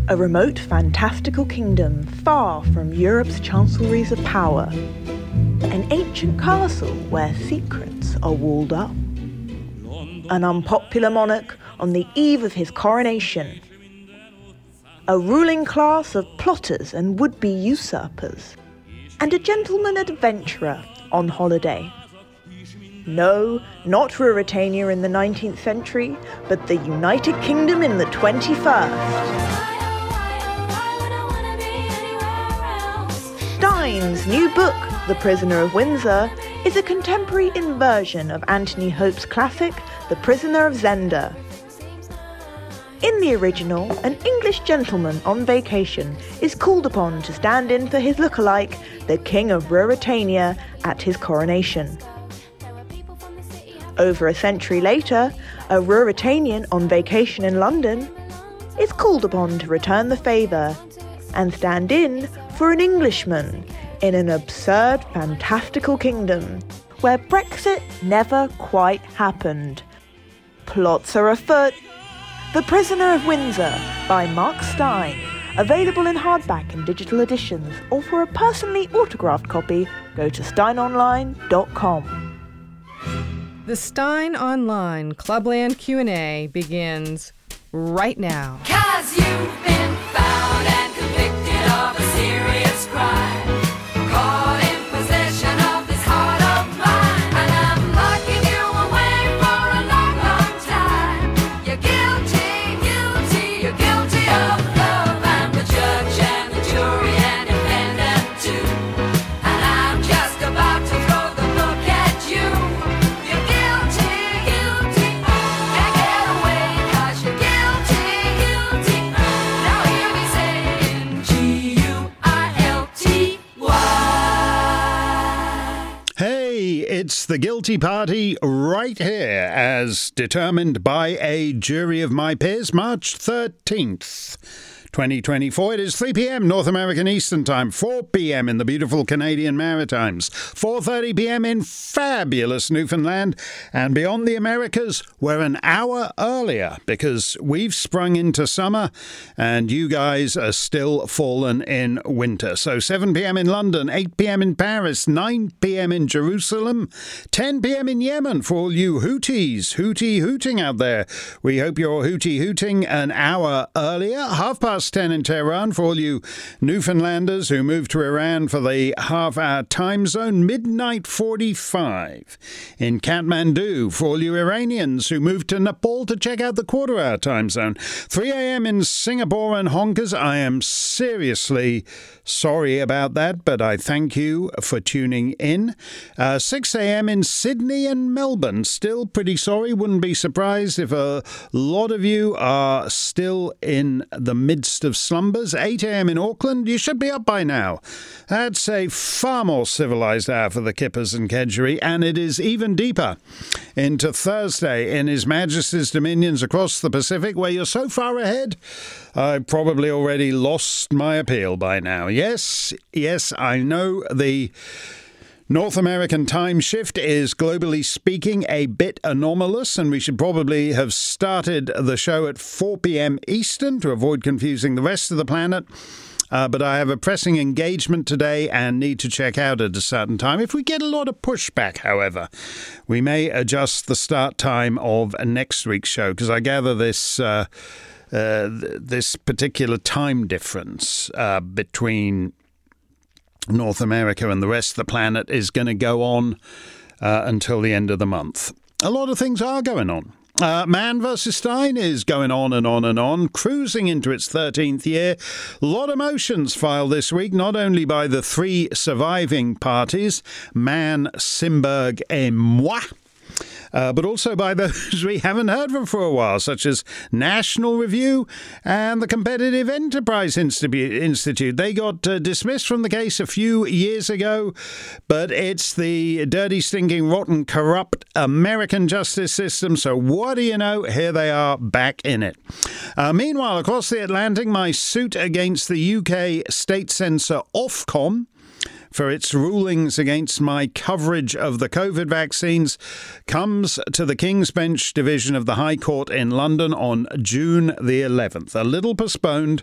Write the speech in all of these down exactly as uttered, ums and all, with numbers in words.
a remote fantastical kingdom far from Europe's chancelleries of power. An ancient castle where secrets are walled up. An unpopular monarch on the eve of his coronation. A ruling class of plotters and would-be usurpers. And a gentleman adventurer on holiday. No, not Ruritania in the nineteenth century, but the United Kingdom in the twenty-first. Stein's new book, The Prisoner of Windsor, is a contemporary inversion of Anthony Hope's classic, The Prisoner of Zenda. In the original, an English gentleman on vacation is called upon to stand in for his lookalike, the King of Ruritania, at his coronation. Over a century later, a Ruritanian on vacation in London is called upon to return the favour and stand in for an Englishman in an absurd, fantastical kingdom where Brexit never quite happened. Plots are afoot. The Prisoner of Windsor by Mark Stein, available in hardback and digital editions, or for a personally autographed copy, go to stein online dot com. The Stein Online Clubland Q and A begins right now. 'Cause you've been found and convicted of a serious crime, caught in possession of this heart of mine, and I'm locking you away for a long, long time. You're guilty, guilty, you're guilty of love. I'm the judge and the jury and defendant too, and I'm just about to throw the book at you. You're guilty, guilty, can't get away 'cause you're guilty, guilty. Now hear me saying G U I L T Y. Hey, it's the Guilty Party right here, as determined by a jury of my peers, March thirteenth. twenty twenty-four. It is three p.m. North American Eastern Time, four p.m. in the beautiful Canadian Maritimes, four thirty p.m. in fabulous Newfoundland, and beyond the Americas, we're an hour earlier because we've sprung into summer and you guys are still fallen in winter. So seven p.m. in London, eight p.m. in Paris, nine p.m. in Jerusalem, ten p.m. in Yemen for all you Houthis, Houthi hooting out there. We hope you're Houthi hooting an hour earlier. Half past ten in Tehran for all you Newfoundlanders who moved to Iran for the half-hour time zone. Midnight forty-five in Kathmandu for all you Iranians who moved to Nepal to check out the quarter-hour time zone. three a.m. in Singapore and Honkers. I am seriously sorry about that, but I thank you for tuning in. Uh, six a.m. in Sydney and Melbourne. Still pretty sorry. Wouldn't be surprised if a lot of you are still in the midst of slumbers. eight a.m. in Auckland. You should be up by now. That's a far more civilised hour for the Kippers and Kedgeree, and it is even deeper into Thursday in His Majesty's Dominions across the Pacific, where you're so far ahead, I've probably already lost my appeal by now. Yes, yes, I know the North American time shift is, globally speaking, a bit anomalous, and we should probably have started the show at four p.m. Eastern to avoid confusing the rest of the planet. Uh, but I have a pressing engagement today and need to check out at a certain time. If we get a lot of pushback, however, we may adjust the start time of next week's show, because I gather this uh, uh, this particular time difference uh, between North America and the rest of the planet is going to go on uh, until the end of the month. A lot of things are going on. Uh, Man versus. Stein is going on and on and on, cruising into its thirteenth year. A lot of motions filed this week, not only by the three surviving parties, Man, Simberg et moi, Uh, but also by those we haven't heard from for a while, such as National Review and the Competitive Enterprise Institute. They got uh, dismissed from the case a few years ago, but it's the dirty, stinking, rotten, corrupt American justice system. So what do you know? Here they are back in it. Uh, meanwhile, across the Atlantic, my suit against the U K state censor Ofcom for its rulings against my coverage of the COVID vaccines comes to the King's Bench Division of the High Court in London on June the eleventh. A little postponed.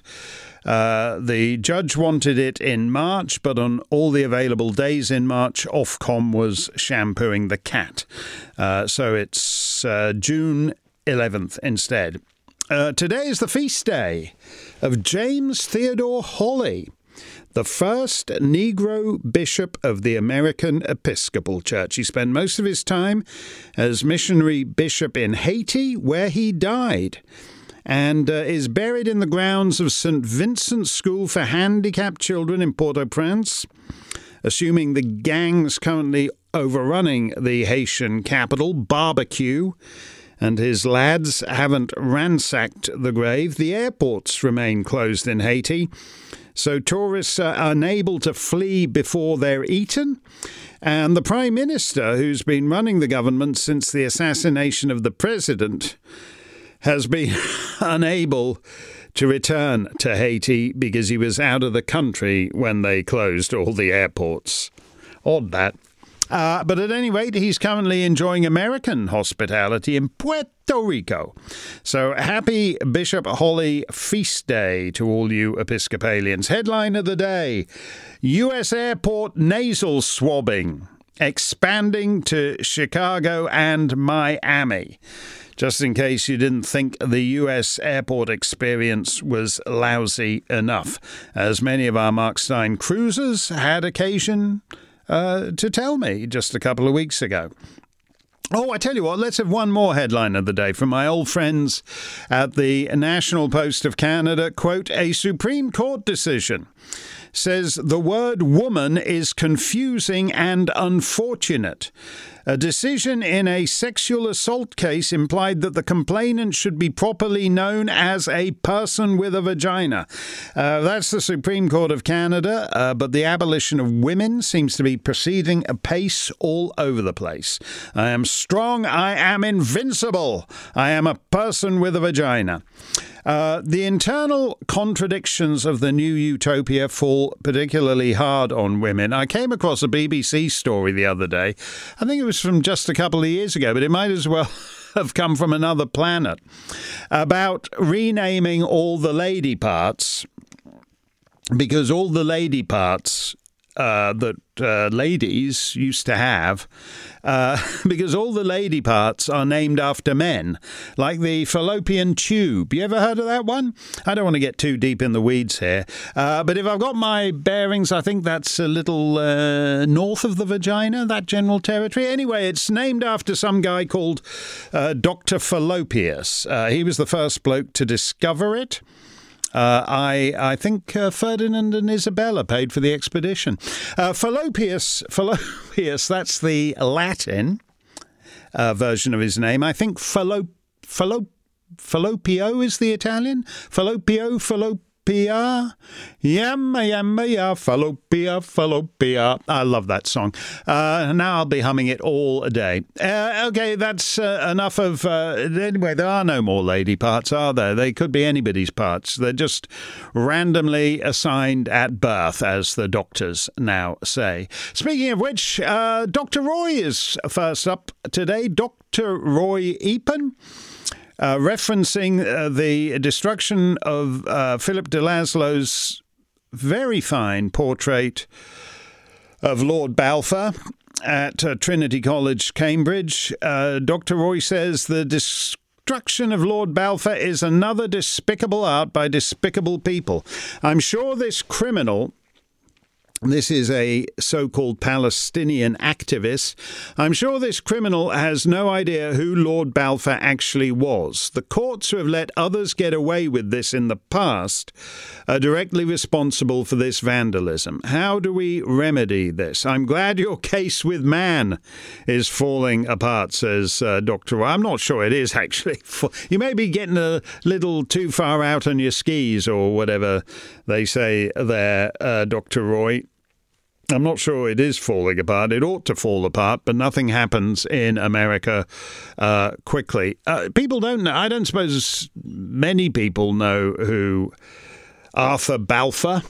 Uh, the judge wanted it in March, but on all the available days in March, Ofcom was shampooing the cat. Uh, so it's uh, June eleventh instead. Uh, today is the feast day of James Theodore Holly, the first Negro bishop of the American Episcopal Church. He spent most of his time as missionary bishop in Haiti, where he died, and uh, is buried in the grounds of Saint Vincent's School for Handicapped Children in Port-au-Prince, assuming the gangs currently overrunning the Haitian capital, Barbecue, and his lads haven't ransacked the grave. The airports remain closed in Haiti, so tourists are unable to flee before they're eaten. And the Prime Minister, who's been running the government since the assassination of the president, has been unable to return to Haiti because he was out of the country when they closed all the airports. Odd that. Uh, but at any rate, he's currently enjoying American hospitality in Puerto Rico. So happy Bishop Holly Feast Day to all you Episcopalians. Headline of the day: U S airport nasal swabbing expanding to Chicago and Miami. Just in case you didn't think the U S airport experience was lousy enough, as many of our Mark Stein cruisers had occasion Uh, to tell me just a couple of weeks ago. Oh, I tell you what, let's have one more headline of the day from my old friends at the National Post of Canada. Quote, a Supreme Court decision says the word woman is confusing and unfortunate. A decision in a sexual assault case implied that the complainant should be properly known as a person with a vagina. Uh, that's the Supreme Court of Canada, uh, but the abolition of women seems to be proceeding apace all over the place. I am strong. I am invincible. I am a person with a vagina. Uh, the internal contradictions of the new utopia fall particularly hard on women. I came across a B B C story the other day. I think it was from just a couple of years ago, but it might as well have come from another planet, about renaming all the lady parts, because all the lady parts uh, that uh, ladies used to have, uh, because all the lady parts are named after men, like the fallopian tube. You ever heard of that one? I don't want to get too deep in the weeds here, uh, but if I've got my bearings, I think that's a little uh, north of the vagina, that general territory. Anyway, it's named after some guy called uh, Doctor Fallopius. Uh, he was the first bloke to discover it. Uh, I I think uh, Ferdinand and Isabella paid for the expedition. Uh, Fallopius, Fallopius, that's the Latin uh, version of his name. I think Fallo, Fallo, Fallopio is the Italian. Fallopio, Fallopia. Yamma, yamma, ya, Fallopia, Fallopia. I love that song. Uh, now I'll be humming it all day. Uh, okay, that's uh, enough of... Uh, anyway, there are no more lady parts, are there? They could be anybody's parts. They're just randomly assigned at birth, as the doctors now say. Speaking of which, uh, Doctor Roy is first up today. Doctor Roy Epen. Uh, referencing uh, the destruction of uh, Philip de Laszlo's very fine portrait of Lord Balfour at uh, Trinity College, Cambridge. Uh, Doctor Roy says the destruction of Lord Balfour is another despicable art by despicable people. I'm sure this criminal... This is a so-called Palestinian activist. I'm sure this criminal has no idea who Lord Balfour actually was. The courts who have let others get away with this in the past are directly responsible for this vandalism. How do we remedy this? I'm glad your case with man is falling apart, says uh, Doctor Roy. I'm not sure it is, actually. You may be getting a little too far out on your skis or whatever they say there, uh, Doctor Roy. I'm not sure it is falling apart. It ought to fall apart, but nothing happens in America uh, quickly. Uh, people don't know. I don't suppose many people know who Arthur Balfour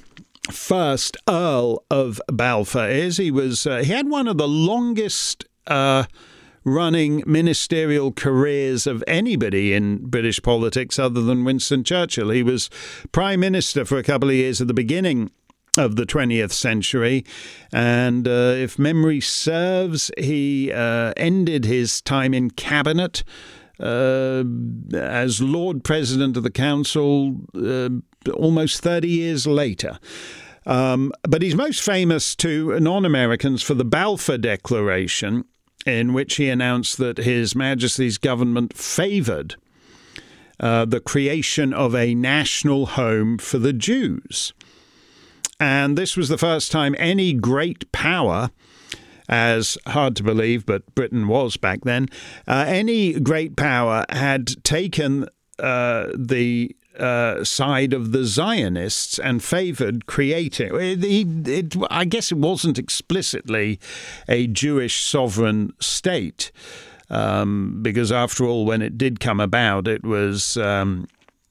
first Earl of Balfour is. He was uh, he had one of the longest uh, running ministerial careers of anybody in British politics other than Winston Churchill. He was Prime Minister for a couple of years at the beginning of the twentieth century, and uh, if memory serves, he uh, ended his time in cabinet uh, as Lord President of the Council uh, almost thirty years later. Um, but he's most famous to non-Americans for the Balfour Declaration, in which he announced that His Majesty's government favoured uh, the creation of a national home for the Jews. And this was the first time any great power, as hard to believe, but Britain was back then, uh, any great power had taken uh, the uh, side of the Zionists and favoured creating. It, it, it, I guess it wasn't explicitly a Jewish sovereign state, um, because after all, when it did come about, it was Um,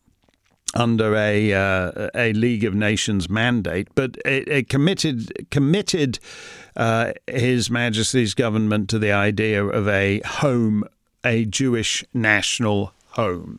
under a uh, a League of Nations mandate, but it, it committed committed uh, His Majesty's government to the idea of a home, a Jewish national home.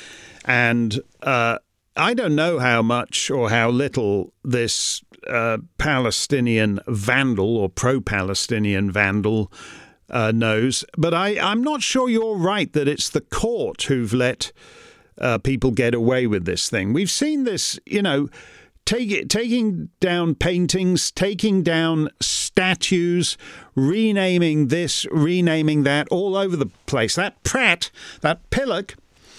And uh, I don't know how much or how little this uh, Palestinian vandal or pro-Palestinian vandal uh, knows, but I, I'm not sure you're right that it's the court who've let Uh, people get away with this thing. We've seen this, you know, take it, taking down paintings, taking down statues, renaming this, renaming that, all over the place. That Pratt, that pillock,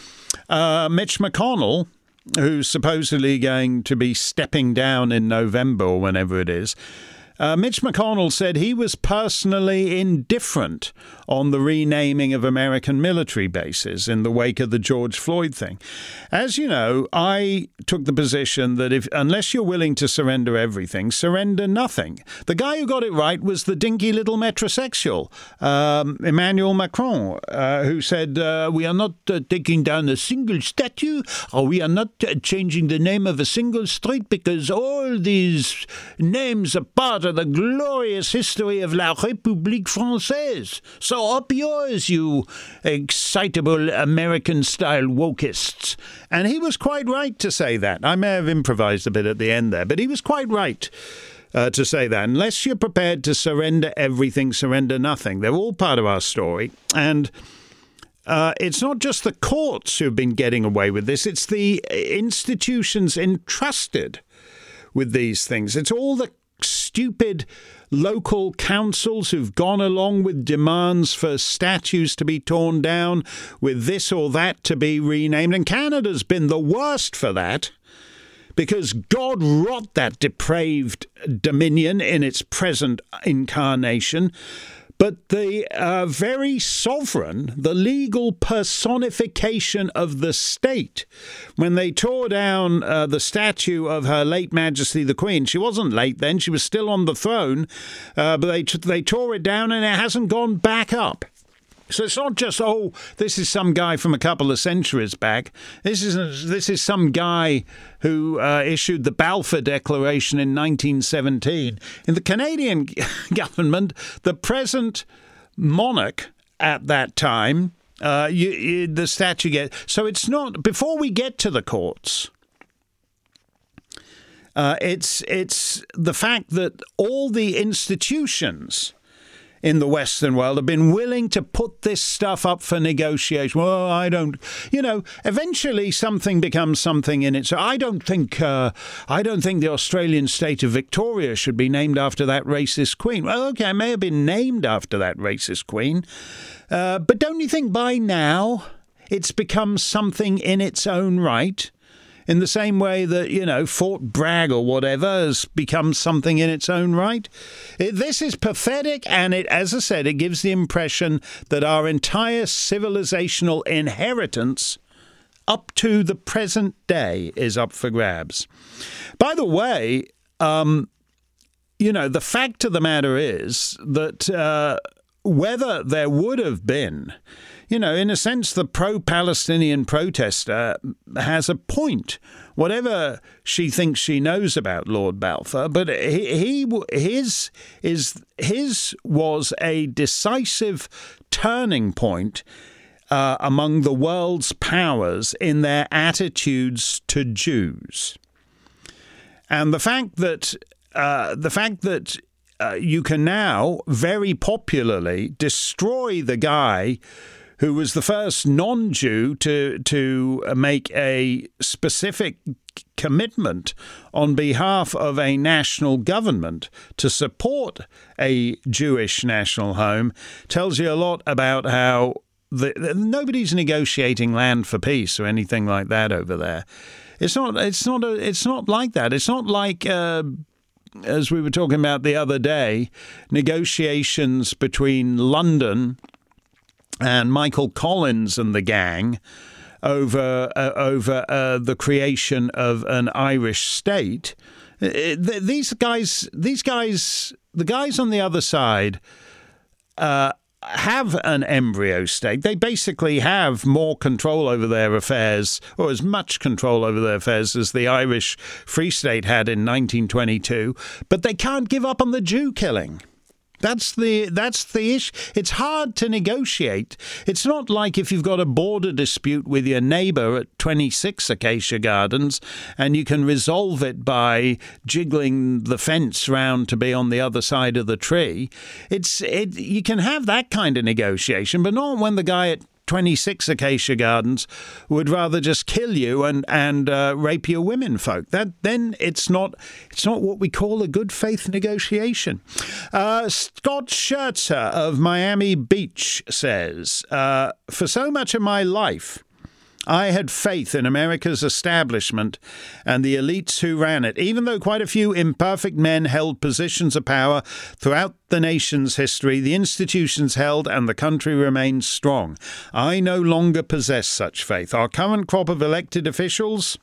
uh, Mitch McConnell, who's supposedly going to be stepping down in November or whenever it is, Uh, Mitch McConnell said he was personally indifferent on the renaming of American military bases in the wake of the George Floyd thing. As you know, I took the position that if unless you're willing to surrender everything, surrender nothing. The guy who got it right was the dinky little metrosexual, um, Emmanuel Macron, uh, who said, uh, we are not uh, taking down a single statue, or we are not uh, changing the name of a single street, because all these names are part of the glorious history of La République Française. So up yours, you excitable American-style wokeists. And he was quite right to say that. I may have improvised a bit at the end there, but he was quite right uh, to say that. Unless you're prepared to surrender everything, surrender nothing. They're all part of our story. And Uh, it's not just the courts who've been getting away with this. It's the institutions entrusted with these things. It's all the stupid local councils who've gone along with demands for statues to be torn down, with this or that to be renamed. And Canada's been the worst for that, because God rot that depraved Dominion in its present incarnation. But the uh, very sovereign, the legal personification of the state, when they tore down uh, the statue of Her late Majesty the Queen, she wasn't late then, she was still on the throne, uh, but they, t- they tore it down and it hasn't gone back up. So it's not just, oh, this is some guy from a couple of centuries back. This is this is some guy who uh, issued the Balfour Declaration in nineteen seventeen. In the Canadian government, the present monarch at that time, uh, you, you, the statue gets... So it's not... Before we get to the courts, uh, it's it's the fact that all the institutions in the Western world have been willing to put this stuff up for negotiation. Well, I don't, you know, eventually something becomes something in it. So I don't think, uh, I don't think the Australian state of Victoria should be named after that racist queen. Well, okay, it may have been named after that racist queen, uh, but don't you think by now it's become something in its own right? In the same way that, you know, Fort Bragg or whatever has become something in its own right. It, this is pathetic, and it, as I said, it gives the impression that our entire civilizational inheritance up to the present day is up for grabs. By the way, um, you know, the fact of the matter is that uh, whether there would have been, you know, in a sense, the pro-Palestinian protester has a point, whatever she thinks she knows about Lord Balfour. But he, he his is his was a decisive turning point uh, among the world's powers in their attitudes to Jews, and the fact that uh, the fact that uh, you can now very popularly destroy the guy who was the first non-Jew to to make a specific commitment on behalf of a national government to support a Jewish national home, tells you a lot about how the, the, nobody's negotiating land for peace or anything like that over there. It's not. It's not. A, it's not like that. It's not like. Uh, as we were talking about the other day, negotiations between London and Michael Collins and the gang over uh, over uh, the creation of an Irish state. Uh, these guys, these guys, the guys on the other side uh, have an embryo state. They basically have more control over their affairs, or as much control over their affairs as the Irish Free State had in nineteen twenty-two. But they can't give up on the Jew killing. That's the that's the issue. It's hard to negotiate. It's not like if you've got a border dispute with your neighbour at twenty-six Acacia Gardens and you can resolve it by jiggling the fence round to be on the other side of the tree. It's it. You can have that kind of negotiation, but not when the guy at twenty-six Acacia Gardens would rather just kill you and and uh, rape your women folk. That then it's not it's not what we call a good faith negotiation. Uh, Scott Scherzer of Miami Beach says, uh, for so much of my life, I had faith in America's establishment and the elites who ran it, even though quite a few imperfect men held positions of power throughout the nation's history. The institutions held and the country remained strong. I no longer possess such faith. Our current crop of elected officials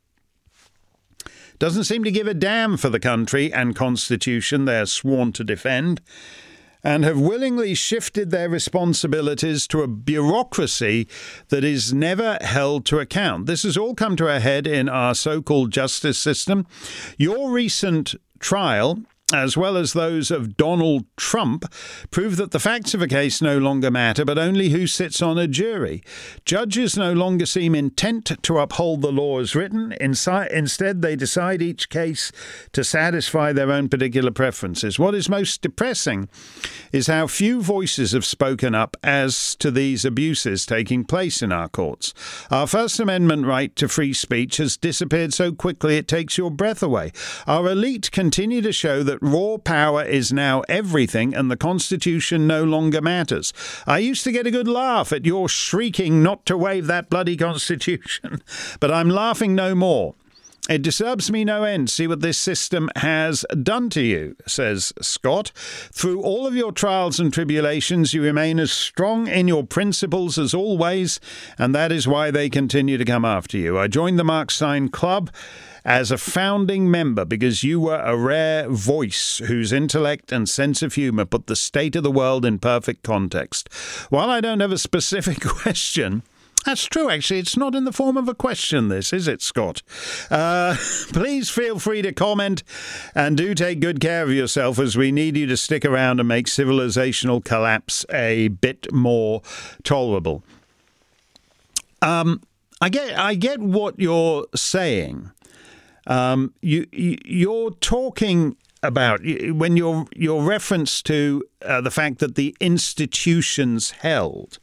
doesn't seem to give a damn for the country and constitution they're sworn to defend, and have willingly shifted their responsibilities to a bureaucracy that is never held to account. This has all come to a head in our so-called justice system. Your recent trial, as well as those of Donald Trump, prove that the facts of a case no longer matter, but only who sits on a jury. Judges no longer seem intent to uphold the law as written. Insi- instead, they decide each case to satisfy their own particular preferences. What is most depressing is how few voices have spoken up as to these abuses taking place in our courts. Our First Amendment right to free speech has disappeared so quickly it takes your breath away. Our elite continue to show that raw power is now everything and the Constitution no longer matters. I used to get a good laugh at your shrieking not to waive that bloody Constitution, but I'm laughing no more. It disturbs me no end. See what this system has done to you, says Scott. Through all of your trials and tribulations, you remain as strong in your principles as always, and that is why they continue to come after you. I joined the Mark Steyn Club as a founding member because you were a rare voice whose intellect and sense of humour put the state of the world in perfect context. While I don't have a specific question, that's true, actually. It's not in the form of a question, this, is it, Scott? Uh, please feel free to comment and do take good care of yourself as we need you to stick around and make civilizational collapse a bit more tolerable. Um, I get, I get what you're saying. Um, you, you, you're talking about when your your reference to uh, the fact that the institutions held.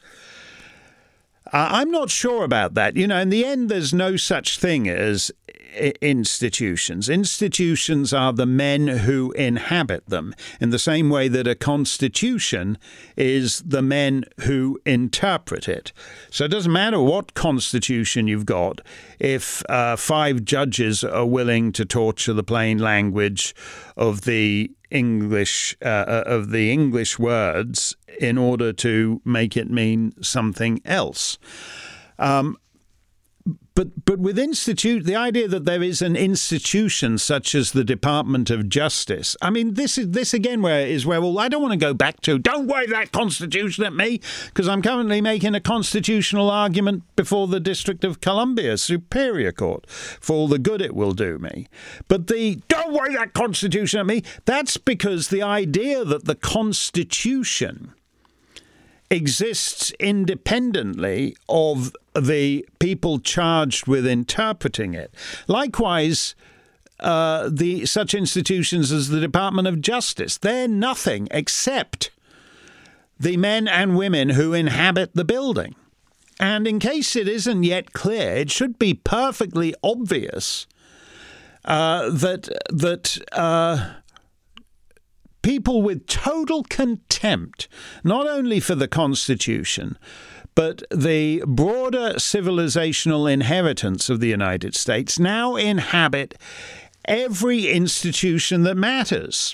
Uh, I'm not sure about that. You know, in the end, there's no such thing as institutions. Institutions are the men who inhabit them, in the same way that a constitution is the men who interpret it. So it doesn't matter what constitution you've got if uh, five judges are willing to torture the plain language of the English uh, of the English words in order to make it mean something else. Um, but but with institute, the idea that there is an institution such as the Department of Justice. I mean, this is this again where is where well, I don't want to go back to. Don't wave that Constitution at me, because I'm currently making a constitutional argument before the District of Columbia Superior Court for all the good it will do me. But the don't wave that Constitution at me. That's because the idea that the Constitution exists independently of the people charged with interpreting it. Likewise, uh, the such institutions as the Department of Justice, they're nothing except the men and women who inhabit the building. And in case it isn't yet clear, it should be perfectly obvious uh, that that. Uh, People with total contempt, not only for the Constitution, but the broader civilizational inheritance of the United States, now inhabit every institution that matters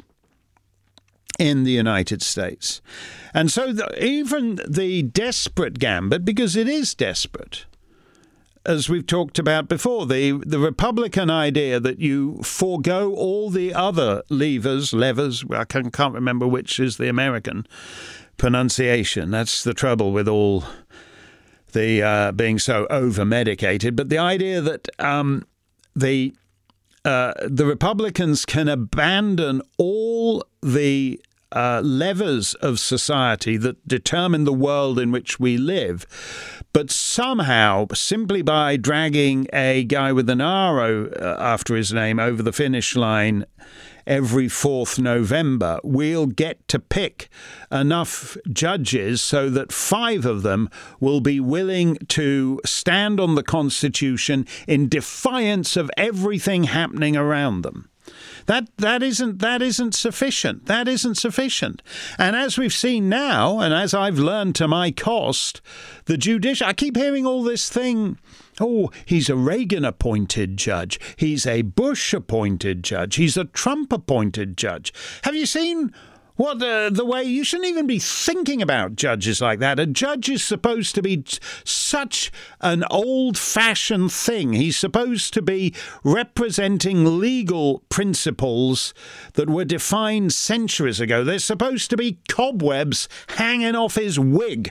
in the United States. And so the, even the desperate gambit, because it is desperate, as we've talked about before, the, the Republican idea that you forego all the other levers, levers, I can't, can't remember which is the American pronunciation. That's the trouble with all the uh, being so over-medicated. But the idea that um, the uh, the Republicans can abandon all the Uh, levers of society that determine the world in which we live, but somehow, simply by dragging a guy with an R O uh, after his name over the finish line every fourth November, we'll get to pick enough judges so that five of them will be willing to stand on the Constitution in defiance of everything happening around them. That that isn't that isn't sufficient. That isn't sufficient. And as we've seen now, and as I've learned to my cost, the judicial. I keep hearing all this thing. Oh, he's a Reagan-appointed judge. He's a Bush-appointed judge. He's a Trump-appointed judge. Have you seen what uh, the way you shouldn't even be thinking about judges like that? A judge is supposed to be such an old-fashioned thing. He's supposed to be representing legal principles that were defined centuries ago. There's supposed to be cobwebs hanging off his wig.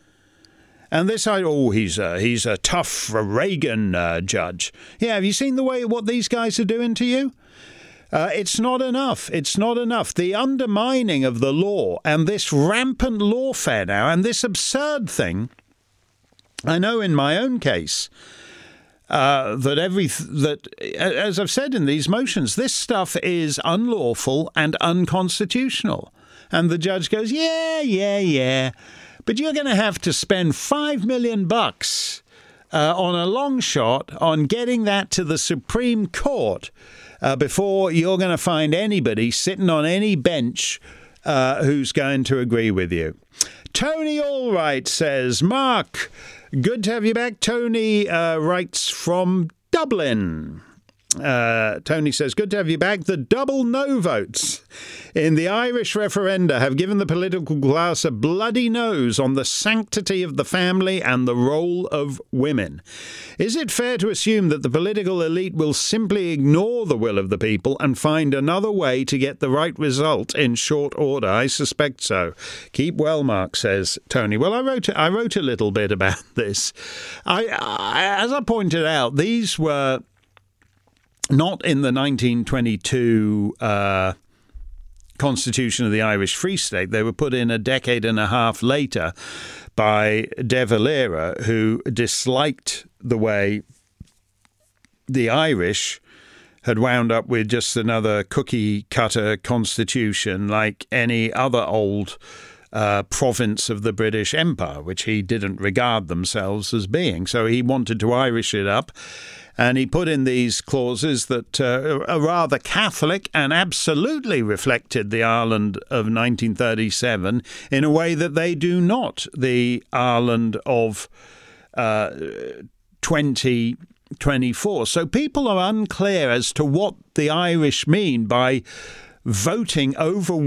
And this, oh, he's a, he's a tough Reagan uh, judge. Yeah, have you seen the way what these guys are doing to you? Uh, it's not enough. It's not enough. The undermining of the law and this rampant lawfare now and this absurd thing. I know in my own case uh, that every that, as I've said in these motions, this stuff is unlawful and unconstitutional. And the judge goes, yeah, yeah, yeah, but you're going to have to spend five million bucks uh, on a long shot on getting that to the Supreme Court. Uh, before you're going to find anybody sitting on any bench uh, who's going to agree with you. Tony Allwright says, Mark, good to have you back. Tony uh, writes from Dublin. Uh, Tony says, good to have you back. The double no votes in the Irish referenda have given the political class a bloody nose on the sanctity of the family and the role of women. Is it fair to assume that the political elite will simply ignore the will of the people and find another way to get the right result in short order? I suspect so. Keep well, Mark, says Tony. Well, I wrote I wrote a little bit about this. I, I as I pointed out, these were not in the nineteen twenty-two uh, Constitution of the Irish Free State. They were put in a decade and a half later by De Valera, who disliked the way the Irish had wound up with just another cookie-cutter constitution like any other old uh, province of the British Empire, which he didn't regard themselves as being. So he wanted to Irish it up. And he put in these clauses that uh, are rather Catholic and absolutely reflected the Ireland of nineteen thirty-seven in a way that they do not the Ireland of uh, twenty twenty-four. So people are unclear as to what the Irish mean by voting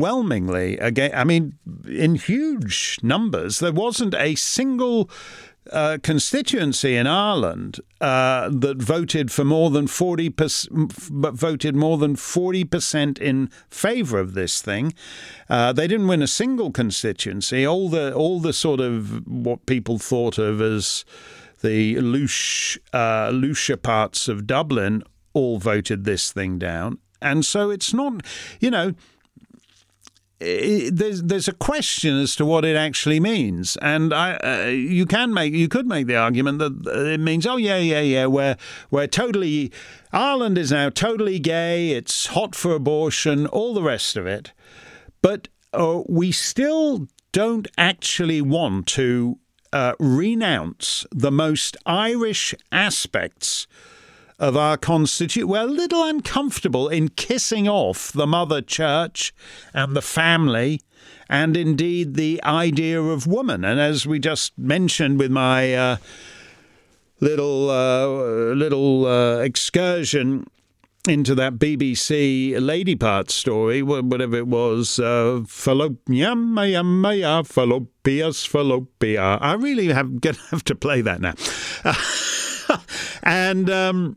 overwhelmingly again. I mean, in huge numbers. There wasn't a single uh, constituency in Ireland uh, that voted for more than forty percent, but voted more than forty percent in favour of this thing. Uh, they didn't win a single constituency. All the all the sort of what people thought of as the louche, uh, louche parts of Dublin all voted this thing down. And so it's not, you know, it, there's there's a question as to what it actually means. And I, uh, you can make, you could make the argument that it means, oh, yeah, yeah, yeah, we're, we're totally, Ireland is now totally gay, it's hot for abortion, all the rest of it. But uh, we still don't actually want to uh, renounce the most Irish aspects of our constitution. We're a little uncomfortable in kissing off the mother church and the family and indeed the idea of woman. And as we just mentioned with my uh, little uh, little uh, excursion into that B B C lady part story, whatever it was, uh, fallopian, fallopias, fallopia. I really have going to have to play that now. and um,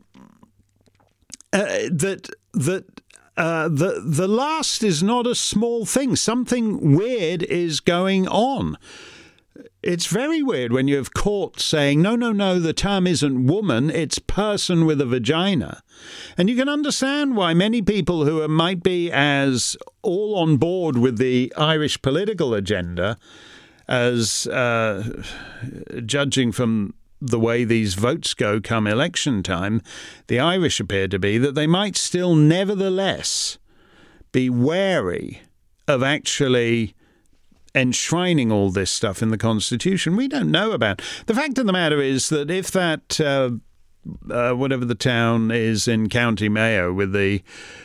uh, that that uh, the the last is not a small thing. Something weird is going on. It's very weird when you have courts saying, no, no, no, the term isn't woman, it's person with a vagina. And you can understand why many people who are, might be as all on board with the Irish political agenda as uh, judging from the way these votes go come election time, the Irish appear to be, that they might still nevertheless be wary of actually enshrining all this stuff in the Constitution. We don't know about. The fact of the matter is that if that, uh, uh, whatever the town is in County Mayo with the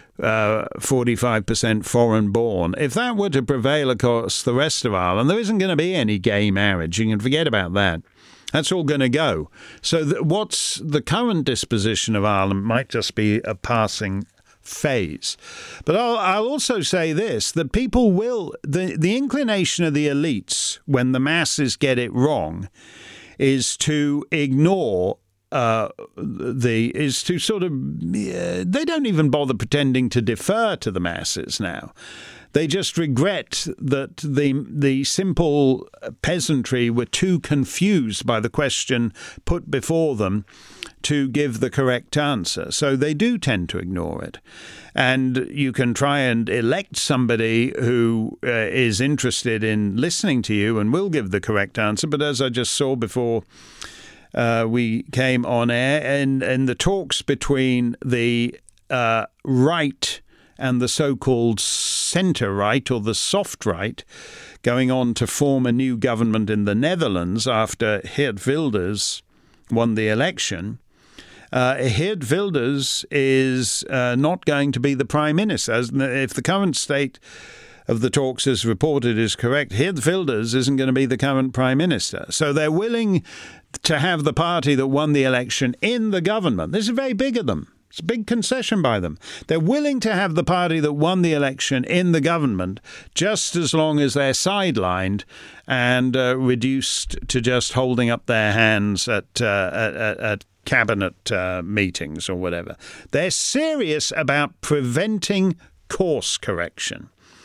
uh, forty-five percent foreign born, if that were to prevail across the rest of Ireland, there isn't going to be any gay marriage. You can forget about that. That's all going to go. So th- what's the current disposition of Ireland might just be a passing phase. But I'll, I'll also say this, that people will, the, the inclination of the elites when the masses get it wrong is to ignore uh, the, is to sort of, uh, they don't even bother pretending to defer to the masses now. They just regret that the the simple peasantry were too confused by the question put before them to give the correct answer. So they do tend to ignore it. And you can try and elect somebody who uh, is interested in listening to you and will give the correct answer. But as I just saw before uh, we came on air, and, and the talks between the uh, right and the so-called centre-right, or the soft right, going on to form a new government in the Netherlands after Geert Wilders won the election. Uh, Geert Wilders is uh, not going to be the Prime Minister. As, if the current state of the talks as reported is correct, Geert Wilders isn't going to be the current Prime Minister. So they're willing to have the party that won the election in the government. This is very big of them. It's a big concession by them. They're willing to have the party that won the election in the government just as long as they're sidelined and uh, reduced to just holding up their hands at, uh, at, at cabinet uh, meetings or whatever. They're serious about preventing course correction,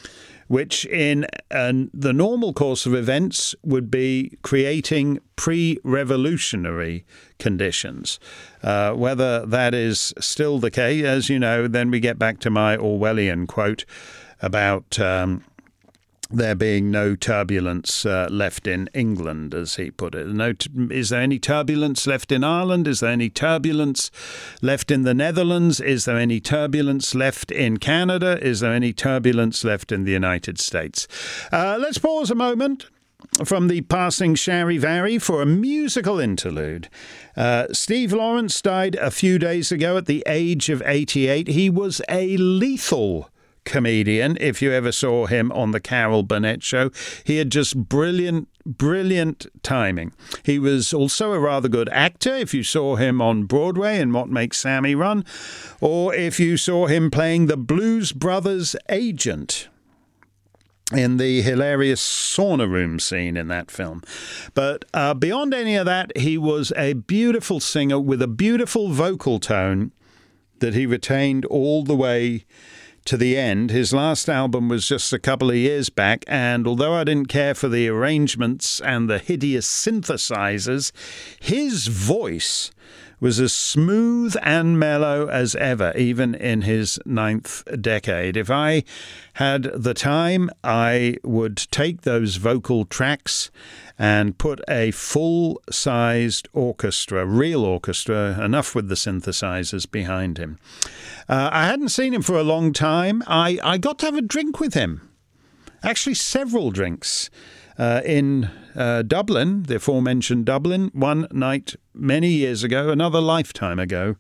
which in uh, the normal course of events would be creating pre-revolutionary conditions. Uh, whether that is still the case, as you know, then we get back to my Orwellian quote about um, there being no turbulence uh, left in England, as he put it. No, t- is there any turbulence left in Ireland? Is there any turbulence left in the Netherlands? Is there any turbulence left in Canada? Is there any turbulence left in the United States? Uh, let's pause a moment from the passing charivari for a musical interlude. Uh, Steve Lawrence died a few days ago at the age of eighty-eight. He was a lethal comedian, if you ever saw him on the Carol Burnett Show. He had just brilliant, brilliant timing. He was also a rather good actor, if you saw him on Broadway in What Makes Sammy Run, or if you saw him playing the Blues Brothers agent. in the hilarious sauna room scene in that film. But uh, beyond any of that, he was a beautiful singer with a beautiful vocal tone that he retained all the way to the end. His last album was just a couple of years back, and although I didn't care for the arrangements and the hideous synthesizers, his voice was as smooth and mellow as ever, even in his ninth decade. If I had the time, I would take those vocal tracks and put a full-sized orchestra, real orchestra, enough with the synthesizers behind him. Uh, I hadn't seen him for a long time. I, I got to have a drink with him. Actually, several drinks. Uh, in uh, Dublin, the aforementioned Dublin, one night many years ago, another lifetime ago,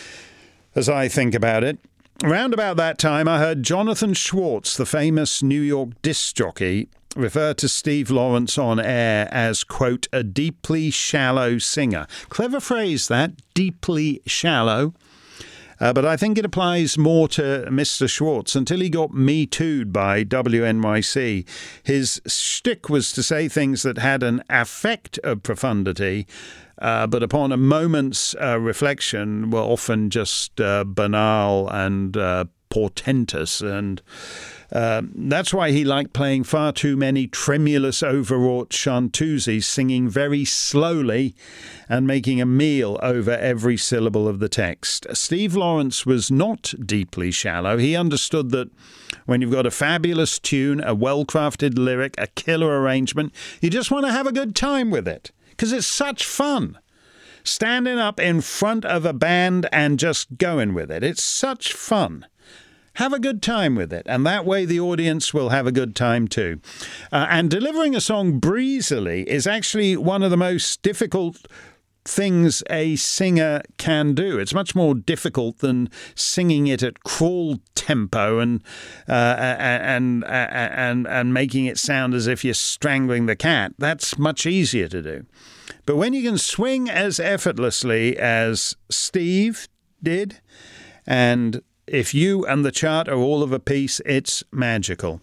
as I think about it. Around about that time, I heard Jonathan Schwartz, the famous New York disc jockey, refer to Steve Lawrence on air as, quote, a deeply shallow singer. Clever phrase, that, deeply shallow. Uh, but I think it applies more to Mister Schwartz. Until he got Me Too'd by W N Y C, his shtick was to say things that had an affect of profundity, uh, but upon a moment's uh, reflection were often just uh, banal and uh, portentous. And uh, that's why he liked playing far too many tremulous, overwrought chanteuses, singing very slowly and making a meal over every syllable of the text. Steve Lawrence was not deeply shallow. He understood that when you've got a fabulous tune, a well-crafted lyric, a killer arrangement, you just want to have a good time with it, because it's such fun. Standing up in front of a band and just going with it. It's such fun. Have a good time with it, and that way the audience will have a good time too. Uh, and delivering a song breezily is actually one of the most difficult things a singer can do. It's much more difficult than singing it at crawl tempo and uh, and, and and and making it sound as if you're strangling the cat. That's much easier to do. But when you can swing as effortlessly as Steve did, and if you and the chart are all of a piece, it's magical.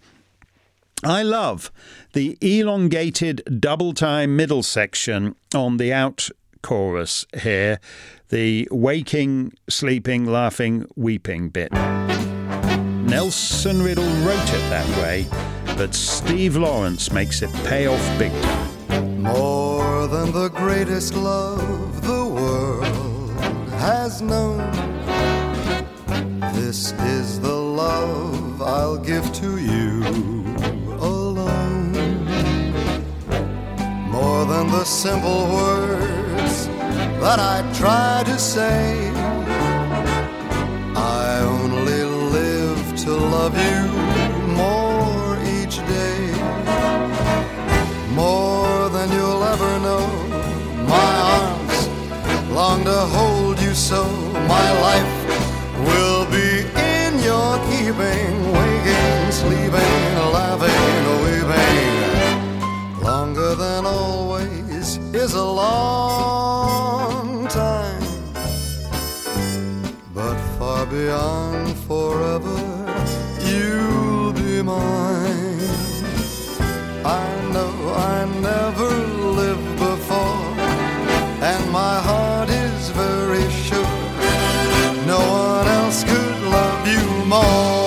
I love the elongated double-time middle section on the out chorus here, the waking, sleeping, laughing, weeping bit. Nelson Riddle wrote it that way, but Steve Lawrence makes it pay off big time. More than the greatest love the world has known, this is the love I'll give to you alone. More than the simple words that I try to say, I only live to love you more each day. More than you'll ever know, my arms long to hold you so. My life will be in your keeping, waking, sleeping, laughing, weeping. Longer than always is a long time, but far beyond forever you'll be mine. I know I never lived before, and my heart is very sure no one else could love you more.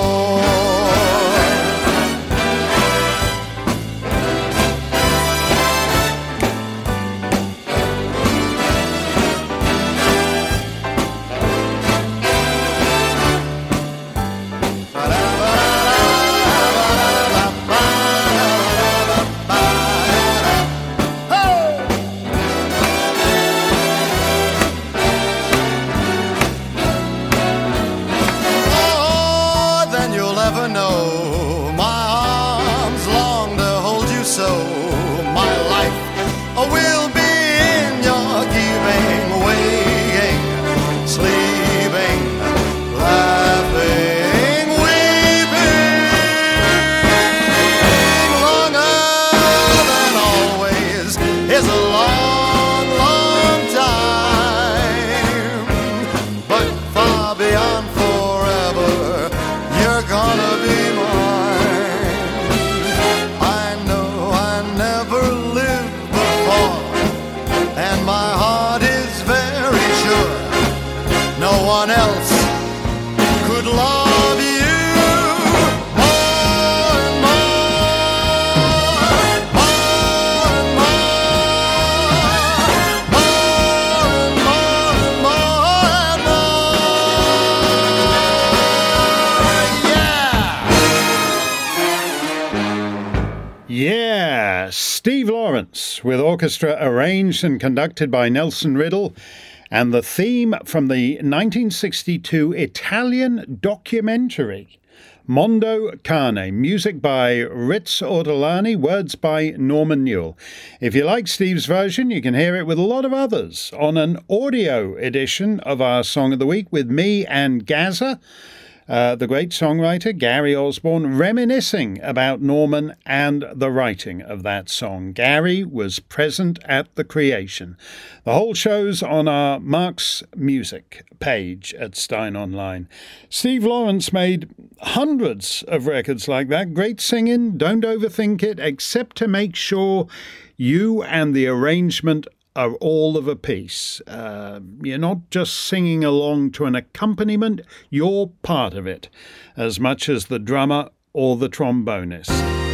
Steve Lawrence, with orchestra arranged and conducted by Nelson Riddle, and the theme from the nineteen sixty-two Italian documentary, Mondo Cane, music by Ritz Ortolani, words by Norman Newell. If you like Steve's version, you can hear it with a lot of others on an audio edition of our Song of the Week with me and Gaza, Uh, the great songwriter Gary Osborne, reminiscing about Norman and the writing of that song. Gary was present at the creation. The whole show's on our Mark's Music page at Stein Online. Steve Lawrence made hundreds of records like that. Great singing, don't overthink it, except to make sure you and the arrangement are all of a piece. Uh, you're not just singing along to an accompaniment, you're part of it, as much as the drummer or the trombonist.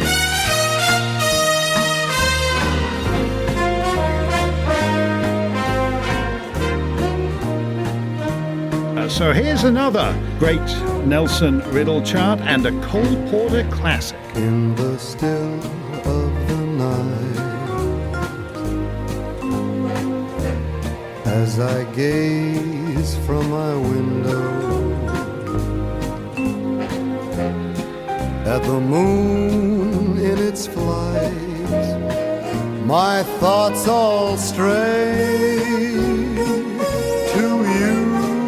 Uh, so here's another great Nelson Riddle chart and a Cole Porter classic. In the still of the night, as I gaze from my window at the moon in its flight, my thoughts all stray to you.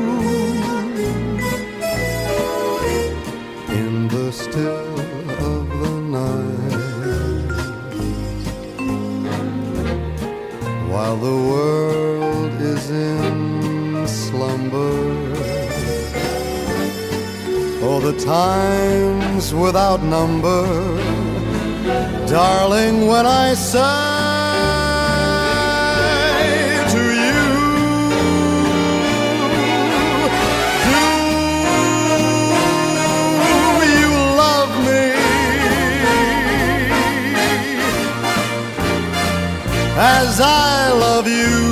In the still of the night, while the world is in slumber, oh, the times without number, darling, when I sigh to you, do you love me as I love you?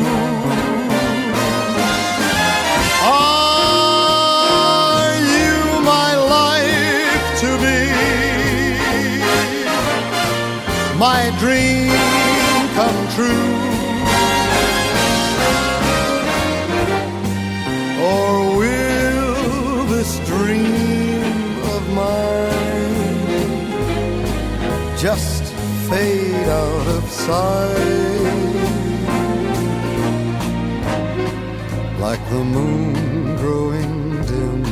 My dream come true, or will this dream of mine just fade out of sight, like the moon growing dim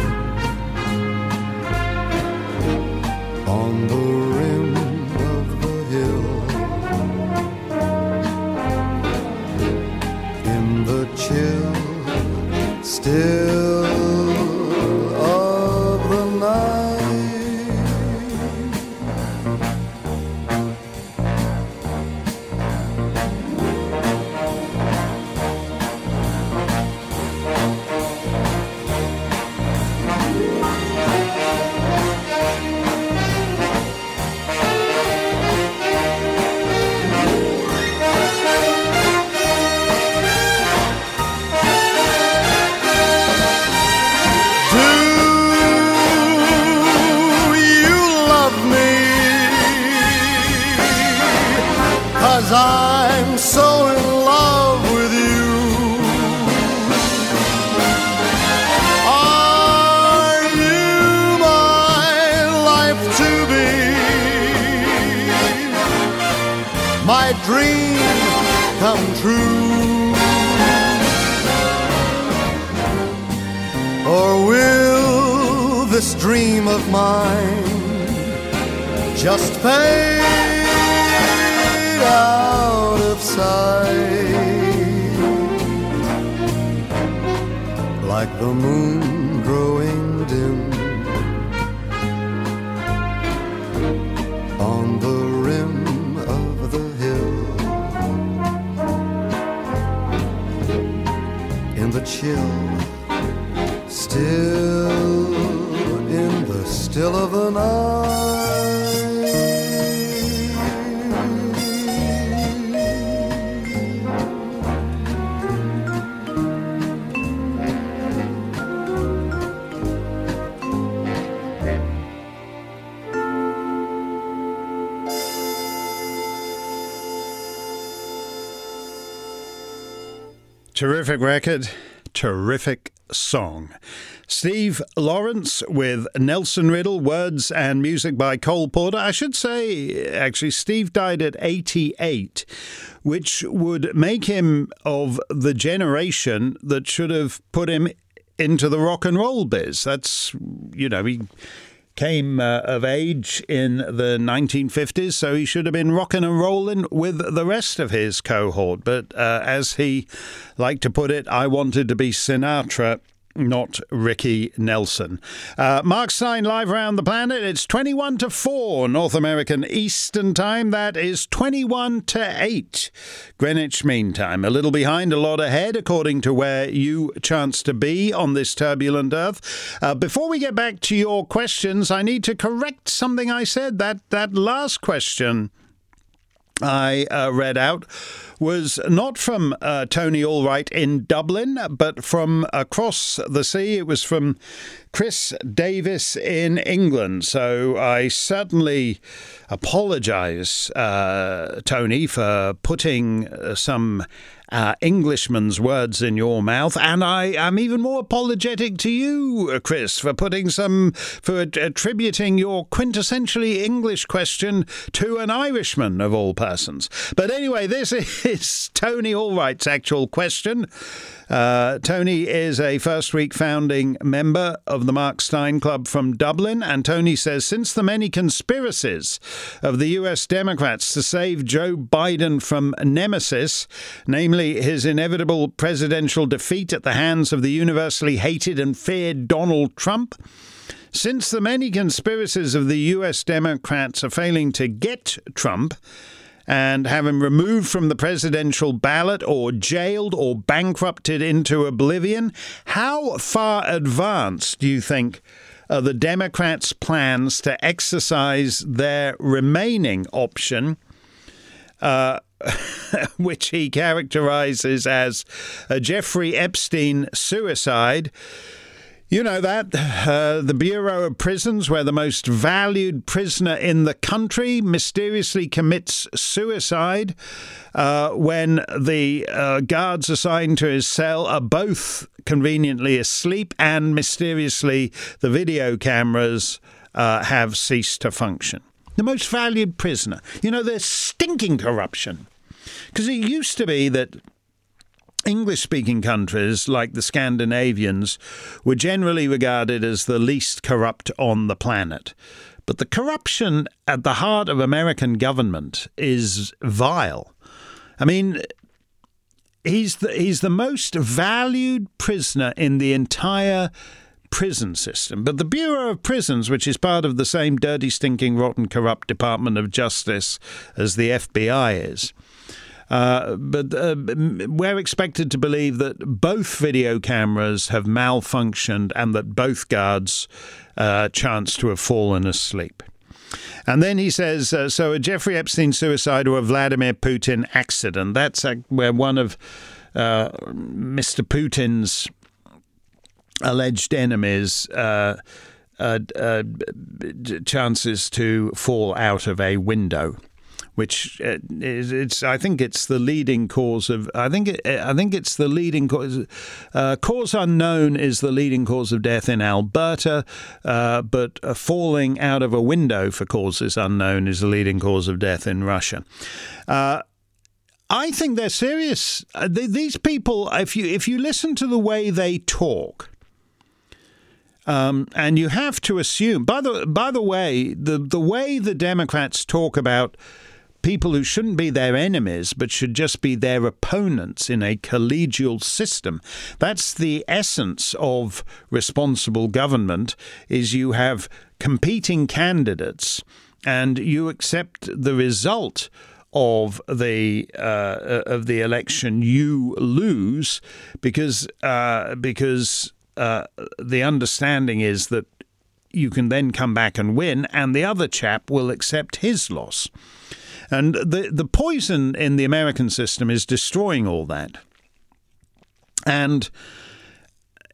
on the rim of the hill, in the chill still of the night. I'm so in love with you. Are you my life to be? My dream come true, or will this dream of mine just fade out of sight, like the moon growing dim on the rim of the hill, in the chill, still in the still of the night. Terrific record, terrific song. Steve Lawrence with Nelson Riddle, words and music by Cole Porter. I should say, actually, Steve died at eighty-eight, which would make him of the generation that should have put him into the rock and roll biz. That's, you know, he came uh, of age in the nineteen fifties, so he should have been rocking and rolling with the rest of his cohort. But uh, as he liked to put it, I wanted to be Sinatra, not Ricky Nelson. Uh, Mark Stein live around the planet. It's twenty-one to four North American Eastern Time. That is twenty-one to eight Greenwich Mean Time. A little behind, a lot ahead, according to where you chance to be on this turbulent earth. Uh, before we get back to your questions, I need to correct something I said. That, that last question I uh, read out was not from uh, Tony Allwright in Dublin, but from across the sea. It was from Chris Davis in England. So I certainly apologise, uh, Tony, for putting uh, some Uh, Englishman's words in your mouth, and I am even more apologetic to you, Chris, for putting some, for attributing your quintessentially English question to an Irishman of all persons. But anyway, this is Tony Allwright's actual question. Uh, Tony is a First Week founding member of the Mark Stein Club from Dublin, and Tony says, since the many conspiracies of the U S Democrats to save Joe Biden from nemesis, namely his inevitable presidential defeat at the hands of the universally hated and feared Donald Trump, since the many conspiracies of the U S Democrats are failing to get Trump and have him removed from the presidential ballot or jailed or bankrupted into oblivion, how far advanced do you think are the Democrats' plans to exercise their remaining option, uh, which he characterizes as a Jeffrey Epstein suicide? You know that, uh, the Bureau of Prisons, where the most valued prisoner in the country mysteriously commits suicide uh, when the uh, guards assigned to his cell are both conveniently asleep, and mysteriously the video cameras uh, have ceased to function. The most valued prisoner. You know, there's stinking corruption. Because it used to be that English-speaking countries, like the Scandinavians, were generally regarded as the least corrupt on the planet. But the corruption at the heart of American government is vile. I mean, he's the, he's the most valued prisoner in the entire prison system. But the Bureau of Prisons, which is part of the same dirty, stinking, rotten, corrupt Department of Justice as the F B I is, Uh, but uh, we're expected to believe that both video cameras have malfunctioned and that both guards uh, chance to have fallen asleep. And then he says, uh, so a Jeffrey Epstein suicide or a Vladimir Putin accident. That's uh, where one of uh, Mister Putin's alleged enemies uh, uh, uh, chances to fall out of a window, which uh, is, it's, I think it's the leading cause of, I think, it, I think it's the leading cause, uh, cause unknown is the leading cause of death in Alberta, uh, but uh, falling out of a window for causes unknown is the leading cause of death in Russia. Uh, I think they're serious. Uh, th- these people, if you if you listen to the way they talk, Um, and you have to assume, by the by the way, the, the way the Democrats talk about people who shouldn't be their enemies but should just be their opponents in a collegial system, that's the essence of responsible government, is you have competing candidates and you accept the result of the uh, of the election you lose because uh, because Uh, the understanding is that you can then come back and win, and the other chap will accept his loss. And the the poison in the American system is destroying all that. And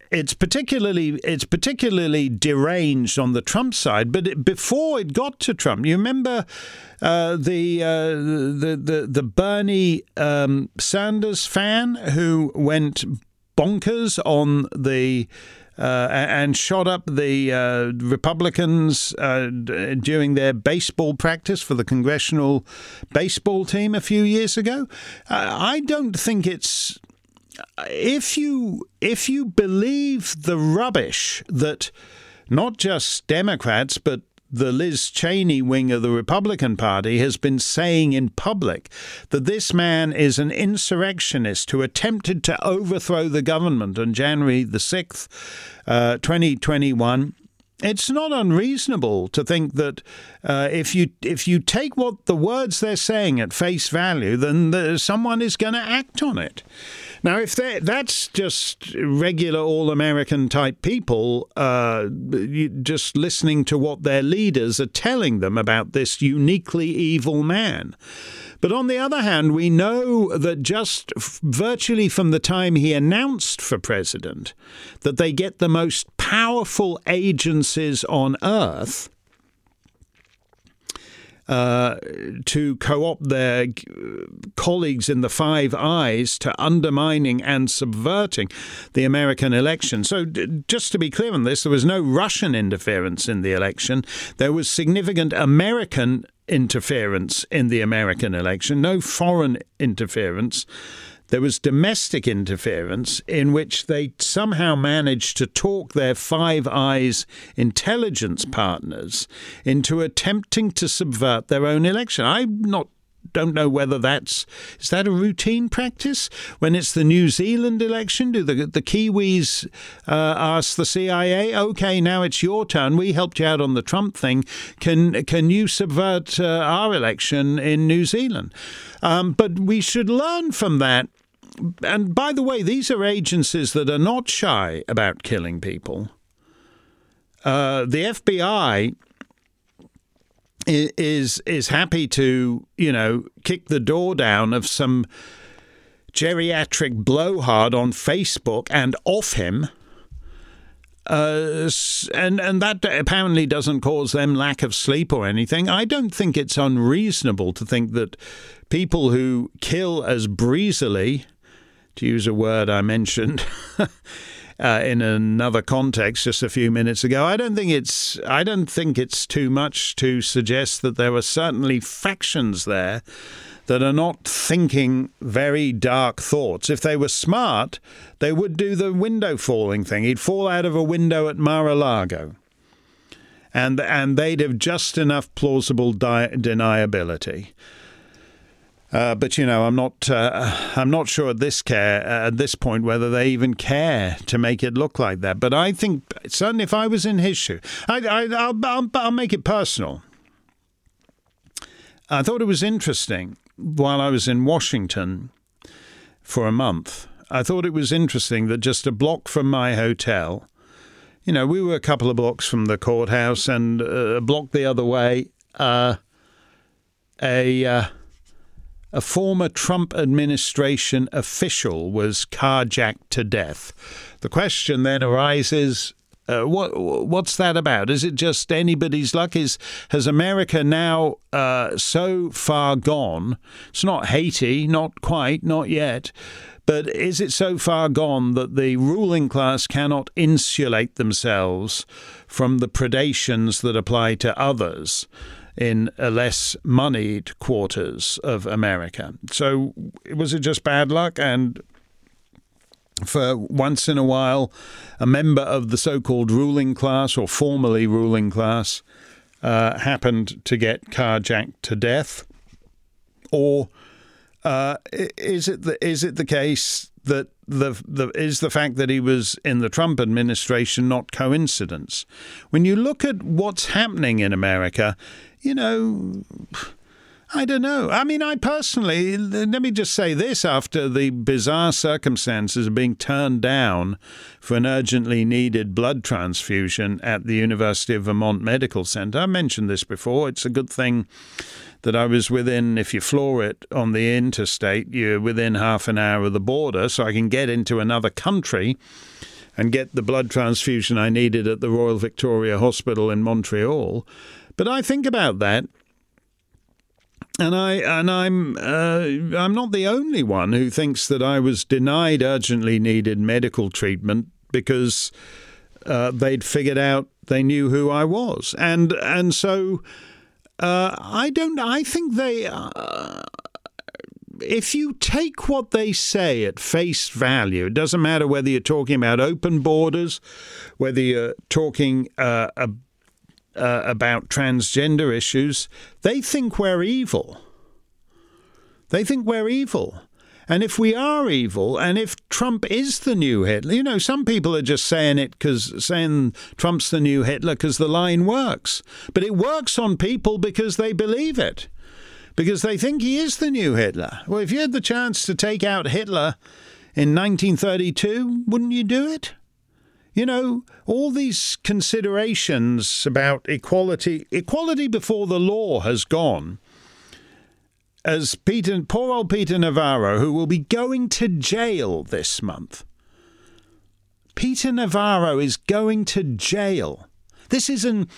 it's particularly it's particularly deranged on the Trump side. But it, before it got to Trump, you remember uh, the, uh, the the the Bernie um, Sanders fan who went bonkers on the. Uh, and shot up the uh, Republicans uh, d- during their baseball practice for the congressional baseball team a few years ago. Uh, I don't think it's if you if you believe the rubbish that not just Democrats but the Liz Cheney wing of the Republican Party has been saying in public that this man is an insurrectionist who attempted to overthrow the government on January the sixth, uh, twenty twenty-one. It's not unreasonable to think that uh, if you if you take what the words they're saying at face value, then the, someone is going to act on it. Now, if that's just regular all-American type people uh, just listening to what their leaders are telling them about this uniquely evil man. But on the other hand, we know that just f- virtually from the time he announced for president, that they get the most powerful agencies on earth Uh, to co-opt their colleagues in the Five Eyes to undermining and subverting the American election. So d- just to be clear on this, there was no Russian interference in the election. There was significant American interference in the American election, no foreign interference. There was domestic interference in which they somehow managed to talk their Five Eyes intelligence partners into attempting to subvert their own election. I'm not don't know whether that's is that a routine practice when it's the New Zealand election. Do the the Kiwis uh, ask the C I A, "Okay, now it's your turn. We helped you out on the Trump thing. Can can you subvert uh, our election in New Zealand?" Um, but we should learn from that. And by the way, these are agencies that are not shy about killing people. Uh, the F B I is is happy to, you know, kick the door down of some geriatric blowhard on Facebook and off him. Uh, and and that apparently doesn't cause them lack of sleep or anything. I don't think it's unreasonable to think that people who kill as breezily, to use a word I mentioned uh, in another context just a few minutes ago, I don't think it's I don't think it's too much to suggest that there are certainly factions there that are not thinking very dark thoughts. If they were smart, they would do the window falling thing. He'd fall out of a window at Mar-a-Lago. And and they'd have just enough plausible di- deniability. Uh, but you know, I'm not. Uh, I'm not sure at this care uh, at this point whether they even care to make it look like that. But I think certainly, if I was in his shoe, I, I, I'll, I'll, I'll make it personal. I thought it was interesting while I was in Washington for a month. I thought it was interesting that just a block from my hotel, you know, we were a couple of blocks from the courthouse, and uh, a block the other way, uh, a. Uh, A former Trump administration official was carjacked to death. The question then arises, uh, what what's that about? Is it just anybody's luck? Is has America now uh, so far gone? It's not Haiti, not quite, not yet. But is it so far gone that the ruling class cannot insulate themselves from the predations that apply to others in a less moneyed quarters of America? So was it just bad luck? And for once in a while, a member of the so-called ruling class, or formerly ruling class, uh, happened to get carjacked to death? Or uh, is it the, is it the case that the the is the fact that he was in the Trump administration not coincidence? When you look at what's happening in America, you know, I don't know. I mean, I personally, let me just say this, after the bizarre circumstances of being turned down for an urgently needed blood transfusion at the University of Vermont Medical Center. I mentioned this before. It's a good thing that I was within, if you floor it on the interstate, you're within half an hour of the border, so I can get into another country and get the blood transfusion I needed at the Royal Victoria Hospital in Montreal. But I think about that, and I and I'm uh, I'm not the only one who thinks that I was denied urgently needed medical treatment because uh, they'd figured out they knew who I was, and and so uh, I don't. I think they. Uh, If you take what they say at face value, it doesn't matter whether you're talking about open borders, whether you're talking uh, uh, uh, about transgender issues, they think we're evil. They think we're evil. And if we are evil, and if Trump is the new Hitler, you know, some people are just saying it because saying Trump's the new Hitler because the line works. But it works on people because they believe it. Because they think he is the new Hitler. Well, if you had the chance to take out Hitler in nineteen thirty-two, wouldn't you do it? You know, all these considerations about equality, equality before the law has gone. As Peter, poor old Peter Navarro, who will be going to jail this month. Peter Navarro is going to jail. This is an...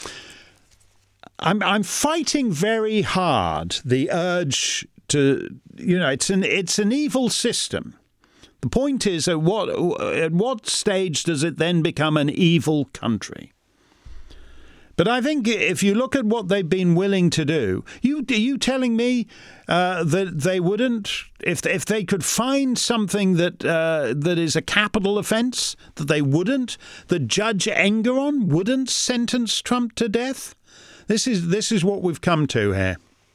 I'm I'm fighting very hard the urge to, you know, it's an it's an evil system. The point is, at what at what stage does it then become an evil country? But I think if you look at what they've been willing to do, you are you telling me uh, that they wouldn't, if if they could find something that uh, that is a capital offence, that they wouldn't, that Judge Engoron wouldn't sentence Trump to death? This is this is what we've come to here.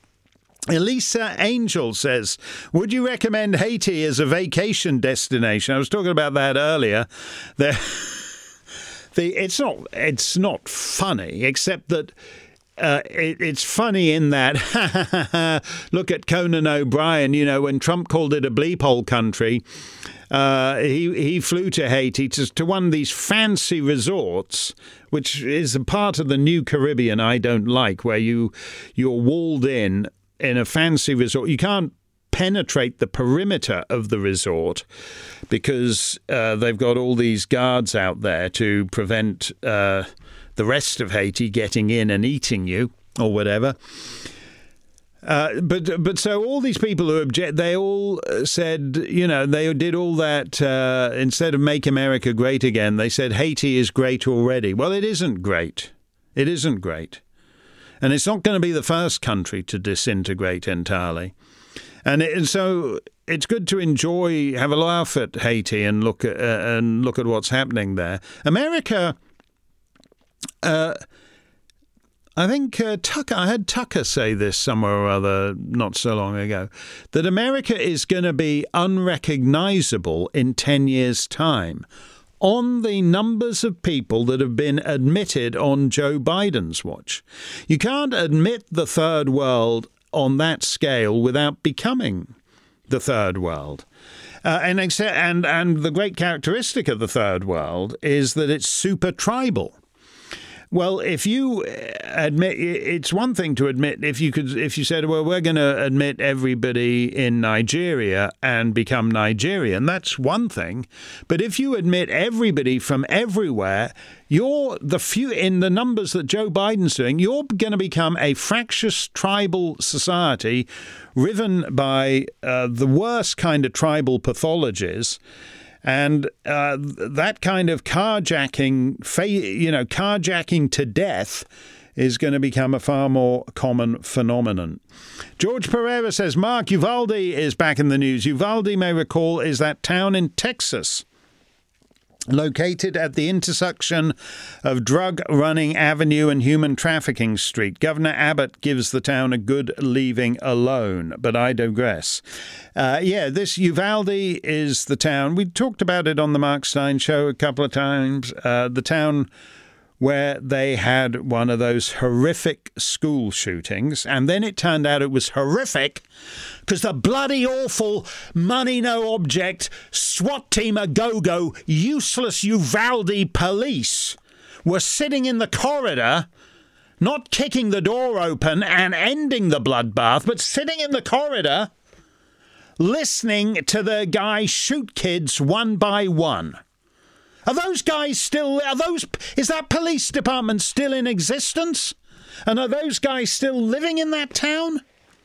Elisa Angel says, would you recommend Haiti as a vacation destination? I was talking about that earlier. The, the, it's not it's not funny, except that uh, it, it's funny in that, look at Conan O'Brien, you know, when Trump called it a bleep hole country, Uh, he he flew to Haiti to, to one of these fancy resorts, which is a part of the new Caribbean I don't like, where you you're walled in in a fancy resort. You can't penetrate the perimeter of the resort because uh, they've got all these guards out there to prevent uh, the rest of Haiti getting in and eating you or whatever. Uh, but but so all these people who object, they all said, you know, they did all that uh, instead of Make America Great Again. They said Haiti is great already. Well, it isn't great. It isn't great. And it's not going to be the first country to disintegrate entirely. And, it, and so it's good to enjoy, have a laugh at Haiti and look at, uh, and look at what's happening there. America... Uh, I think uh, Tucker, I heard Tucker say this somewhere or other not so long ago, that America is going to be unrecognizable in ten years' time on the numbers of people that have been admitted on Joe Biden's watch. You can't admit the third world on that scale without becoming the third world. Uh, and, and, and the great characteristic of the third world is that it's super tribal. Well, if you admit, it's one thing to admit if you could, if you said, well, we're going to admit everybody in Nigeria and become Nigerian, that's one thing. But if you admit everybody from everywhere, you're the few in the numbers that Joe Biden's doing, you're going to become a fractious tribal society riven by uh, the worst kind of tribal pathologies. And uh, that kind of carjacking, you know, carjacking to death is going to become a far more common phenomenon. George Pereira says, Mark, Uvalde is back in the news. Uvalde, you may recall, is that town in Texas, located at the intersection of Drug Running Avenue and Human Trafficking Street. Governor Abbott gives the town a good leaving alone, but I digress. Uh, yeah, this Uvalde is the town. We talked about it on the Mark Steyn Show a couple of times. Uh, the town where they had one of those horrific school shootings. And then it turned out it was horrific because the bloody awful money no object SWAT team a go-go useless Uvalde police were sitting in the corridor, not kicking the door open and ending the bloodbath, but sitting in the corridor listening to the guy shoot kids one by one. Are those guys still, are those, is that police department still in existence? And are those guys still living in that town?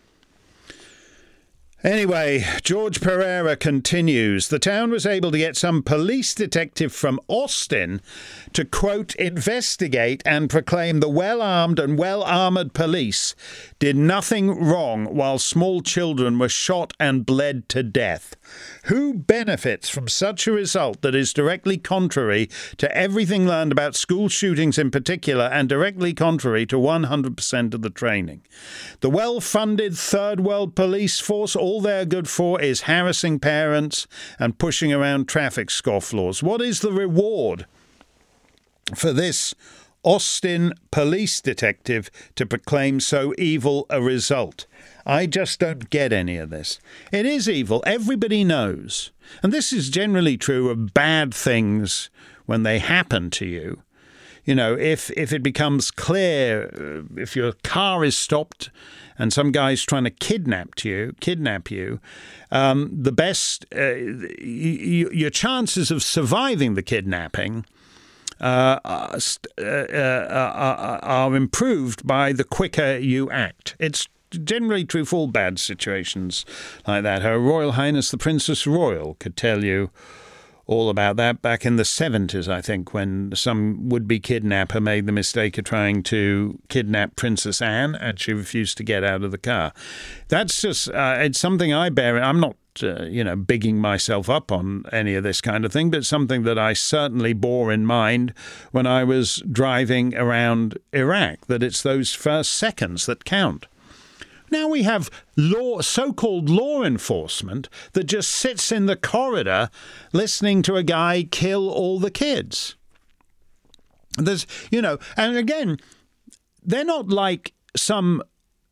Anyway, George Pereira continues. The town was able to get some police detective from Austin to, quote, investigate and proclaim the well-armed and well-armoured police did nothing wrong while small children were shot and bled to death. Who benefits from such a result that is directly contrary to everything learned about school shootings in particular and directly contrary to one hundred percent of the training? The well-funded third world police force, all they're good for is harassing parents and pushing around traffic scofflaws. What is the reward for this Austin police detective to proclaim so evil a result? I just don't get any of this. It is evil. Everybody knows. And this is generally true of bad things when they happen to you. You know, if, if it becomes clear, uh, if your car is stopped and some guy's trying to kidnap you, kidnap you, um, the best, uh, y- y- your chances of surviving the kidnapping Uh, uh, uh, uh, are improved by the quicker you act. It's generally true for all bad situations like that. Her Royal Highness the Princess Royal could tell you all about that back in the seventies, I think, when some would-be kidnapper made the mistake of trying to kidnap Princess Anne and she refused to get out of the car. That's just, uh, it's something I bear. I'm not Uh, you know, bigging myself up on any of this kind of thing, but something that I certainly bore in mind when I was driving around Iraq, that it's those first seconds that count. Now we have law, so-called law enforcement that just sits in the corridor listening to a guy kill all the kids. There's, you know, and again, they're not like some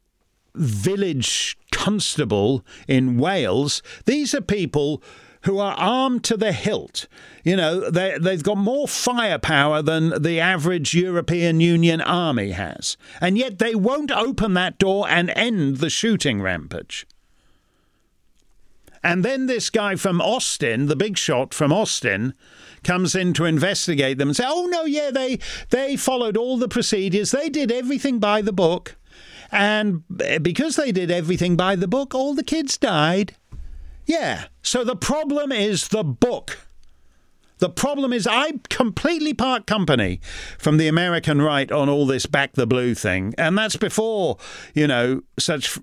village constable in Wales. These are people who are armed to the hilt. You know, they, they've got more firepower than the average European Union army has. And yet they won't open that door and end the shooting rampage. And then this guy from Austin, the big shot from Austin, comes in to investigate them and say, oh, no, yeah, they, they followed all the procedures. They did everything by the book. And because they did everything by the book, all the kids died. Yeah. So the problem is the book. The problem is I completely part company from the American right on all this back the blue thing. And that's before, you know, such,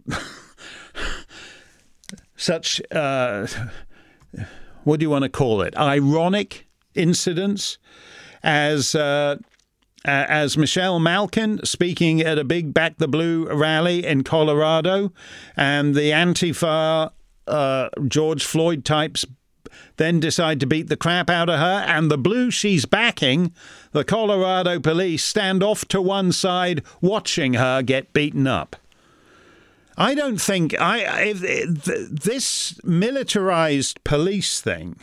such, uh, what do you want to call it? Ironic incidents as, uh, Uh, as Michelle Malkin speaking at a big Back the Blue rally in Colorado, and the Antifa uh, George Floyd types then decide to beat the crap out of her, and the blue she's backing, the Colorado police, stand off to one side watching her get beaten up. I don't think I if, if this militarized police thing.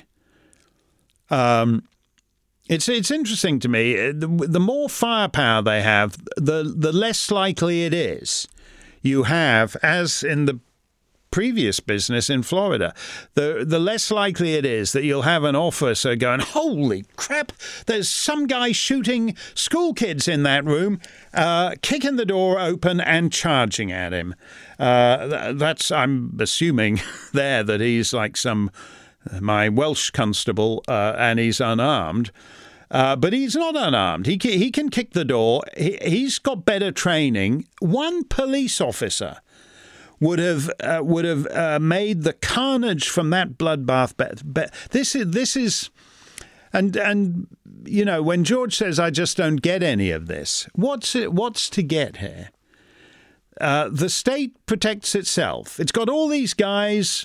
Um. It's it's interesting to me. The, the more firepower they have, the the less likely it is you have, as in the previous business in Florida, the the less likely it is that you'll have an officer going, holy crap, there's some guy shooting school kids in that room, uh, kicking the door open and charging at him. Uh, that's, I'm assuming there that he's like some, my Welsh constable, uh, and he's unarmed. Uh, but he's not unarmed. He he can kick the door. He, he's got better training. One police officer would have uh, would have uh, made the carnage from that bloodbath better. Be- this is this is, and and you know, when George says I just don't get any of this, what's it? What's to get here? Uh, the state protects itself. It's got all these guys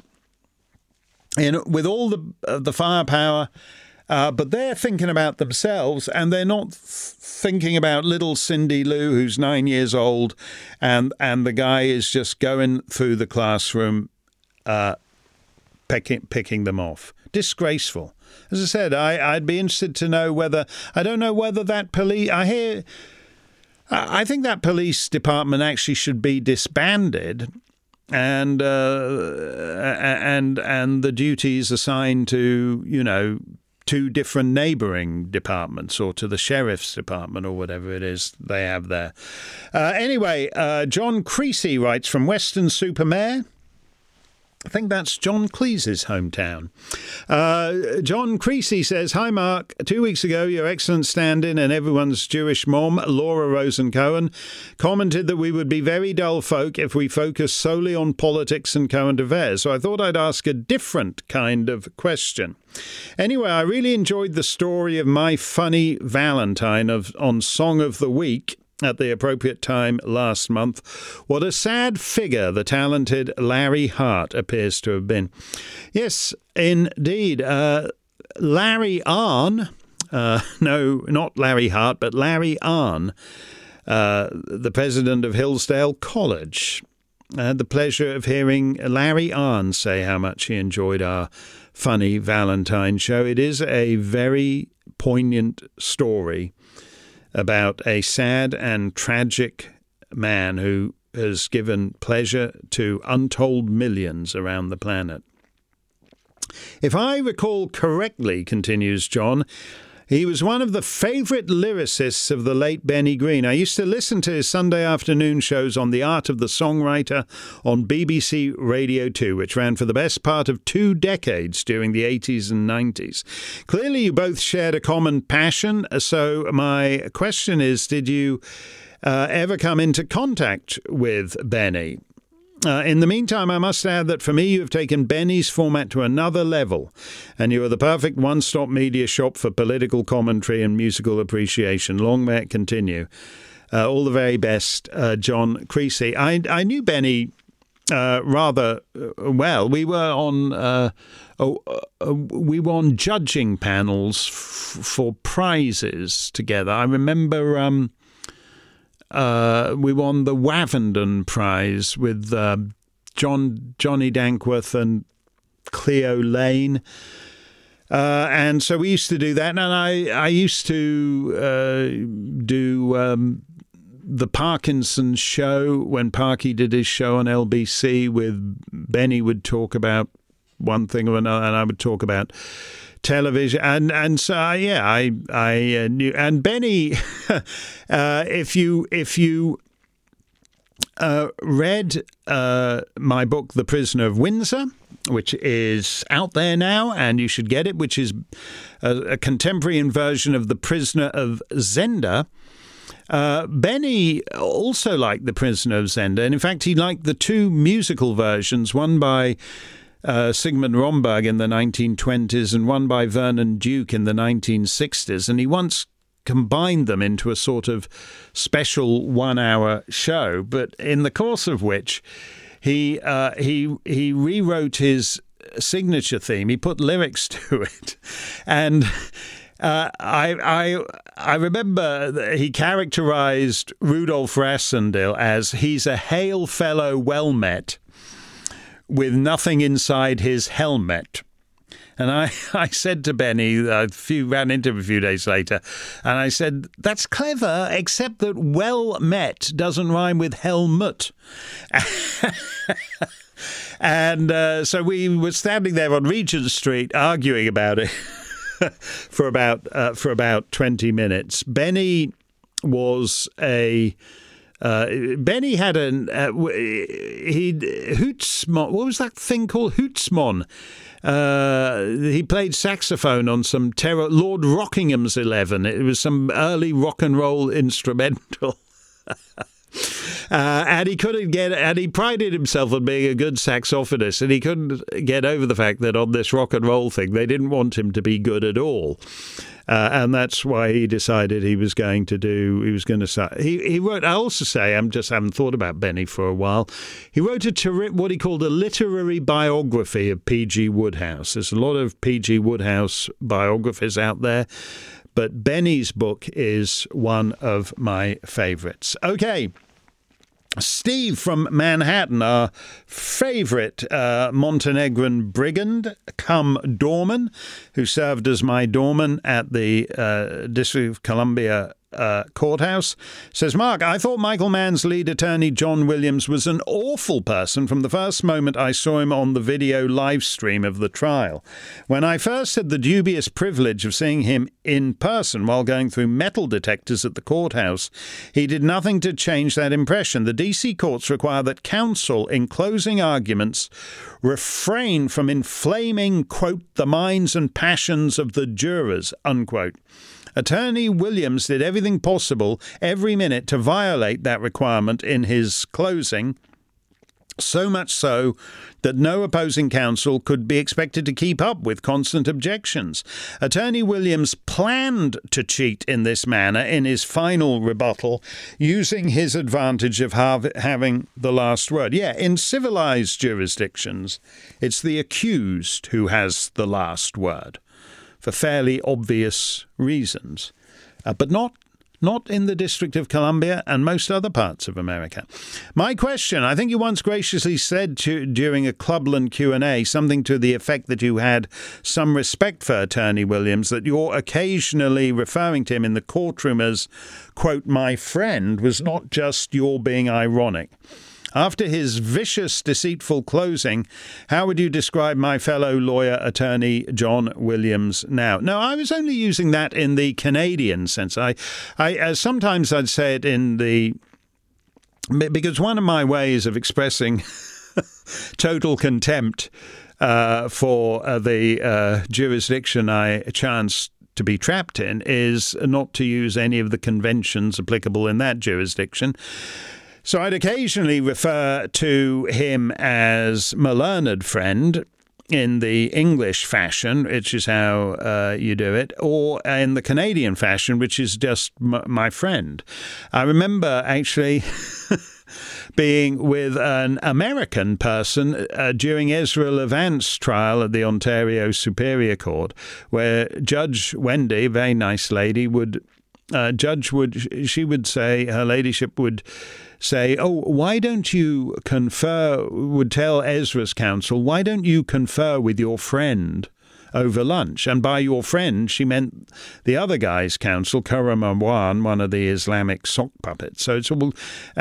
in with all the uh, the firepower. Uh, but they're thinking about themselves, and they're not th- thinking about little Cindy Lou, who's nine years old, and and the guy is just going through the classroom, uh, picking picking them off. Disgraceful. As I said, I, I'd be interested to know whether I don't know whether that police. I hear. I think that police department actually should be disbanded. And uh, and and the duties assigned to, you know, two different neighbouring departments or to the sheriff's department or whatever it is they have there. Uh, anyway, uh, John Creasy writes from Weston-super-Mare. I think that's John Cleese's hometown. Uh, John Creasy says, "Hi, Mark. Two weeks ago, your excellent stand-in and everyone's Jewish mom, Laura Rosen-Cohen, commented that we would be very dull folk if we focused solely on politics and current affairs. So I thought I'd ask a different kind of question. Anyway, I really enjoyed the story of My Funny Valentine of on Song of the Week at the appropriate time last month. What a sad figure the talented Larry Hart appears to have been." Yes, indeed. Uh, Larry Arnn, uh, no, not Larry Hart, but Larry Arnn, uh, the president of Hillsdale College. I had the pleasure of hearing Larry Arnn say how much he enjoyed our Funny Valentine show. It is a very poignant story about a sad and tragic man who has given pleasure to untold millions around the planet. If I recall correctly, continues John, he was one of the favourite lyricists of the late Benny Green. I used to listen to his Sunday afternoon shows on the art of the songwriter on B B C Radio two, which ran for the best part of two decades during the eighties and nineties. Clearly, you both shared a common passion. So my question is, did you uh, ever come into contact with Benny? Uh, in the meantime, I must add that for me, you have taken Benny's format to another level, and you are the perfect one-stop media shop for political commentary and musical appreciation. Long may it continue. Uh, all the very best, uh, John Creasy. I, I knew Benny uh, rather well. We were on uh, oh, uh, we were on judging panels f- for prizes together. I remember. Um, Uh, we won the Wavendon Prize with uh, John Johnny Dankworth and Cleo Lane. Uh, and so we used to do that. And I, I used to uh, do um, the Parkinson show when Parky did his show on L B C with Benny would talk about one thing or another, and I would talk about television, and and so uh, yeah, I I uh, knew. And Benny, uh, if you if you uh, read uh, my book, The Prisoner of Windsor, which is out there now, and you should get it, which is a, a contemporary version of The Prisoner of Zenda. Uh, Benny also liked The Prisoner of Zenda, and in fact, he liked the two musical versions, one by Uh, Sigmund Romberg in the nineteen twenties and one by Vernon Duke in the nineteen sixties, and he once combined them into a sort of special one-hour show, but in the course of which he uh, he he rewrote his signature theme. He put lyrics to it, and uh, I I I remember that he characterized Rudolf Rassendyll as "he's a hail fellow well met, with nothing inside his helmet." And I, I said to Benny, a few ran into him a few days later, and I said, "That's clever, except that well met doesn't rhyme with helmut." And uh, so we were standing there on Regent Street arguing about it for about uh, for about twenty minutes. Benny was a Uh, Benny had an uh, he Hootsmon. What was that thing called? Hootsmon. Uh, he played saxophone on some terror Lord Rockingham's Eleven. It was some early rock and roll instrumental. Uh, and he couldn't get, and he prided himself on being a good saxophonist, and he couldn't get over the fact that on this rock and roll thing, they didn't want him to be good at all. Uh, and that's why he decided he was going to do, he was going to start. He, he wrote, I also say, I just haven't thought about Benny for a while. He wrote a ter- what he called a literary biography of P G Wodehouse. There's a lot of P G Wodehouse biographies out there, but Benny's book is one of my favorites. Okay. Steve from Manhattan, our favourite uh, Montenegrin brigand, cum doorman, who served as my doorman at the uh, District of Columbia uh, courthouse. Says, Mark, I thought Michael Mann's lead attorney, John Williams, was an awful person from the first moment I saw him on the video live stream of the trial. When I first had the dubious privilege of seeing him in person while going through metal detectors at the courthouse, he did nothing to change that impression. The D C courts require that counsel, in closing arguments, refrain from inflaming, quote, the minds and passions of the jurors, unquote. Attorney Williams did everything possible every minute to violate that requirement in his closing, so much so that no opposing counsel could be expected to keep up with constant objections. Attorney Williams planned to cheat in this manner in his final rebuttal, using his advantage of hav- having the last word. Yeah, in civilized jurisdictions, it's the accused who has the last word, for fairly obvious reasons, uh, but not Not in the District of Columbia and most other parts of America. My question, I think you once graciously said to, during a Clubland Q and A something to the effect that you had some respect for Attorney Williams, that you're occasionally referring to him in the courtroom as, quote, my friend, was not just your being ironic. After his vicious, deceitful closing, how would you describe my fellow lawyer, attorney John Williams, now? No, I was only using that in the Canadian sense. I, I uh, sometimes I'd say it in the... Because one of my ways of expressing total contempt uh, for uh, the uh, jurisdiction I chanced to be trapped in is not to use any of the conventions applicable in that jurisdiction. So I'd occasionally refer to him as my learned friend in the English fashion, which is how uh, you do it, or in the Canadian fashion, which is just m- my friend. I remember actually being with an American person uh, during Ezra Levant's trial at the Ontario Superior Court, where Judge Wendy, very nice lady, would uh, Judge would she would say, her ladyship would say, oh, why don't you confer, would tell Ezra's counsel, why don't you confer with your friend over lunch? And by your friend, she meant the other guy's counsel, Khurram Marwan, one of the Islamic sock puppets. So it's all...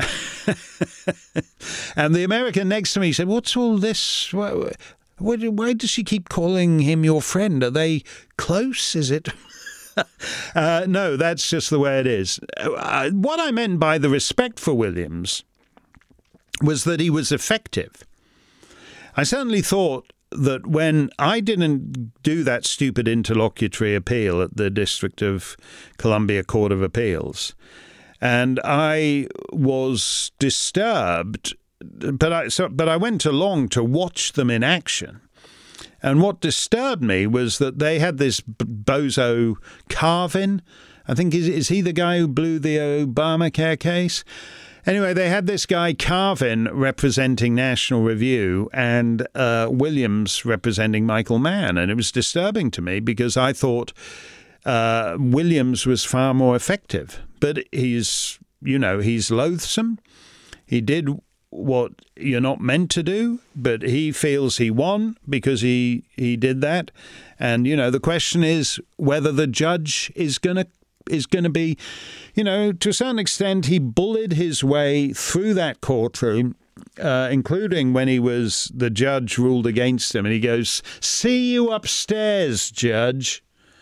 And the American next to me said, what's all this? Why, why does she keep calling him your friend? Are they close? Is it... uh, no, that's just the way it is. Uh, what I meant by the respect for Williams was that he was effective. I certainly thought that when I didn't do that stupid interlocutory appeal at the District of Columbia Court of Appeals, and I was disturbed, but I, so, but I went along to watch them in action. And what disturbed me was that they had this bozo Carvin. I think, is, is he the guy who blew the Obamacare case? Anyway, they had this guy Carvin representing National Review and uh, Williams representing Michael Mann. And it was disturbing to me because I thought uh, Williams was far more effective. But he's, you know, he's loathsome. He did what you're not meant to do, but he feels he won because he he did that. And, you know, the question is whether the judge is going to is going to be, you know, to a certain extent, he bullied his way through that courtroom, uh, including when he was, the judge ruled against him, and he goes, see you upstairs, judge.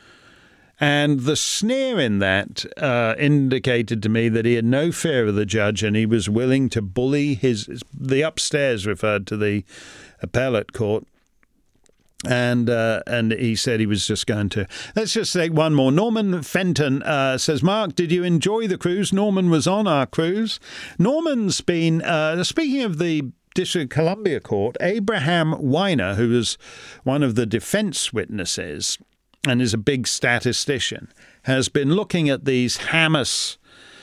And the sneer in that uh, indicated to me that he had no fear of the judge and he was willing to bully his, the upstairs referred to the appellate court. And uh, and he said he was just going to. Let's just take one more. Norman Fenton uh, says, Mark, did you enjoy the cruise? Norman was on our cruise. Norman's been, uh, speaking of the District of Columbia Court, Abraham Weiner, who was one of the defense witnesses and is a big statistician, has been looking at these Hamas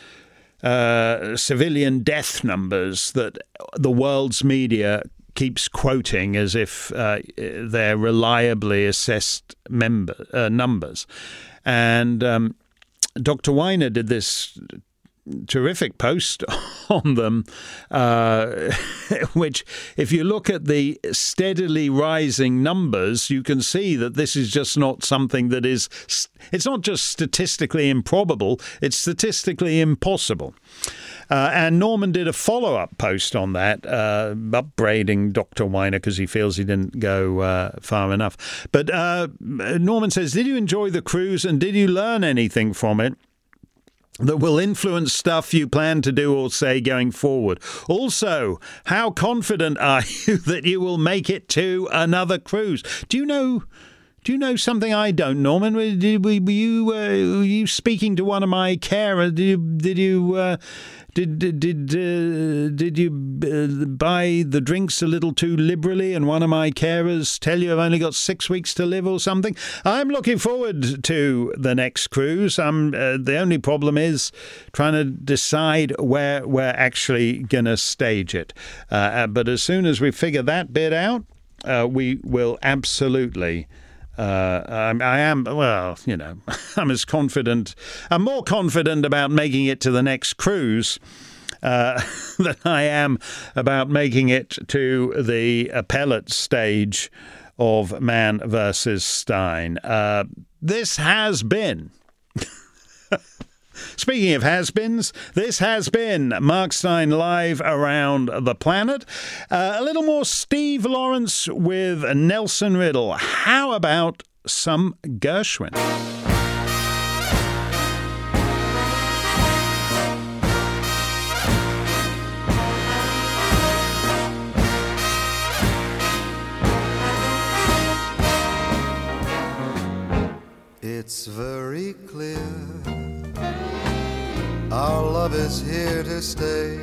uh, civilian death numbers that the world's media keeps quoting as if uh, they're reliably assessed member, uh, numbers. And um, Doctor Weiner did this terrific post on them, uh, which, if you look at the steadily rising numbers, you can see that this is just not something that is, it's not just statistically improbable, it's statistically impossible. Uh, and Norman did a follow-up post on that, uh, upbraiding Doctor Weiner because he feels he didn't go uh, far enough. But uh, Norman says, did you enjoy the cruise and did you learn anything from it that will influence stuff you plan to do or say going forward? Also, how confident are you that you will make it to another cruise? Do you know... Do you know something I don't, Norman? Were, did, were you uh, were you speaking to one of my carers? Did you did you uh, did did did, uh, did you uh, buy the drinks a little too liberally? And one of my carers tell you I've only got six weeks to live or something? I'm looking forward to the next cruise. I'm uh, the only problem is trying to decide where we're actually going to stage it. Uh, but as soon as we figure that bit out, uh, we will absolutely. Uh, I'm, I am, well, you know, I'm as confident, I'm more confident about making it to the next cruise uh, than I am about making it to the appellate stage of Man versus Stein. Uh, this has been... Speaking of has-beens, this has been Mark Stein Live Around the Planet. Uh, a little more Steve Lawrence with Nelson Riddle. How about some Gershwin? It's very clear our love is here to stay,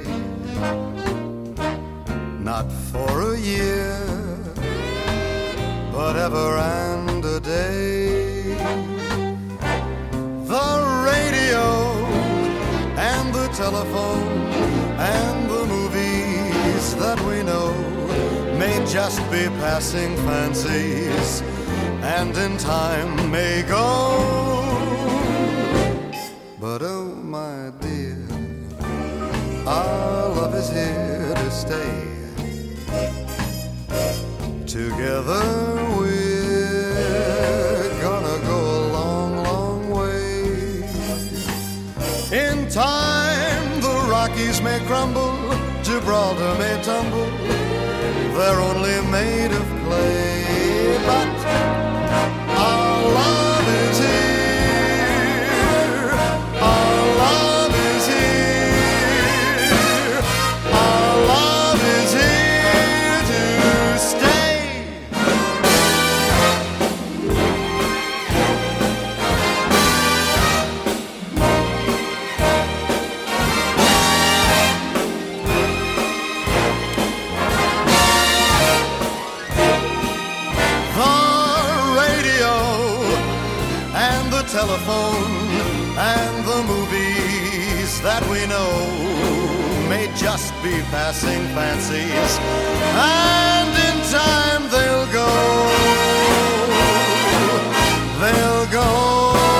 not for a year, but ever and a day. The radio and the telephone and the movies that we know may just be passing fancies, and in time may go. But oh my dear, our love is here to stay. Together we're gonna go a long, long way. In time the Rockies may crumble, Gibraltar may tumble, they're only made of clay. But our love is here. Our love is here. Our love is here to stay. The radio and the telephone and the movies that we know may just be passing fancies, and in time they'll go, they'll go.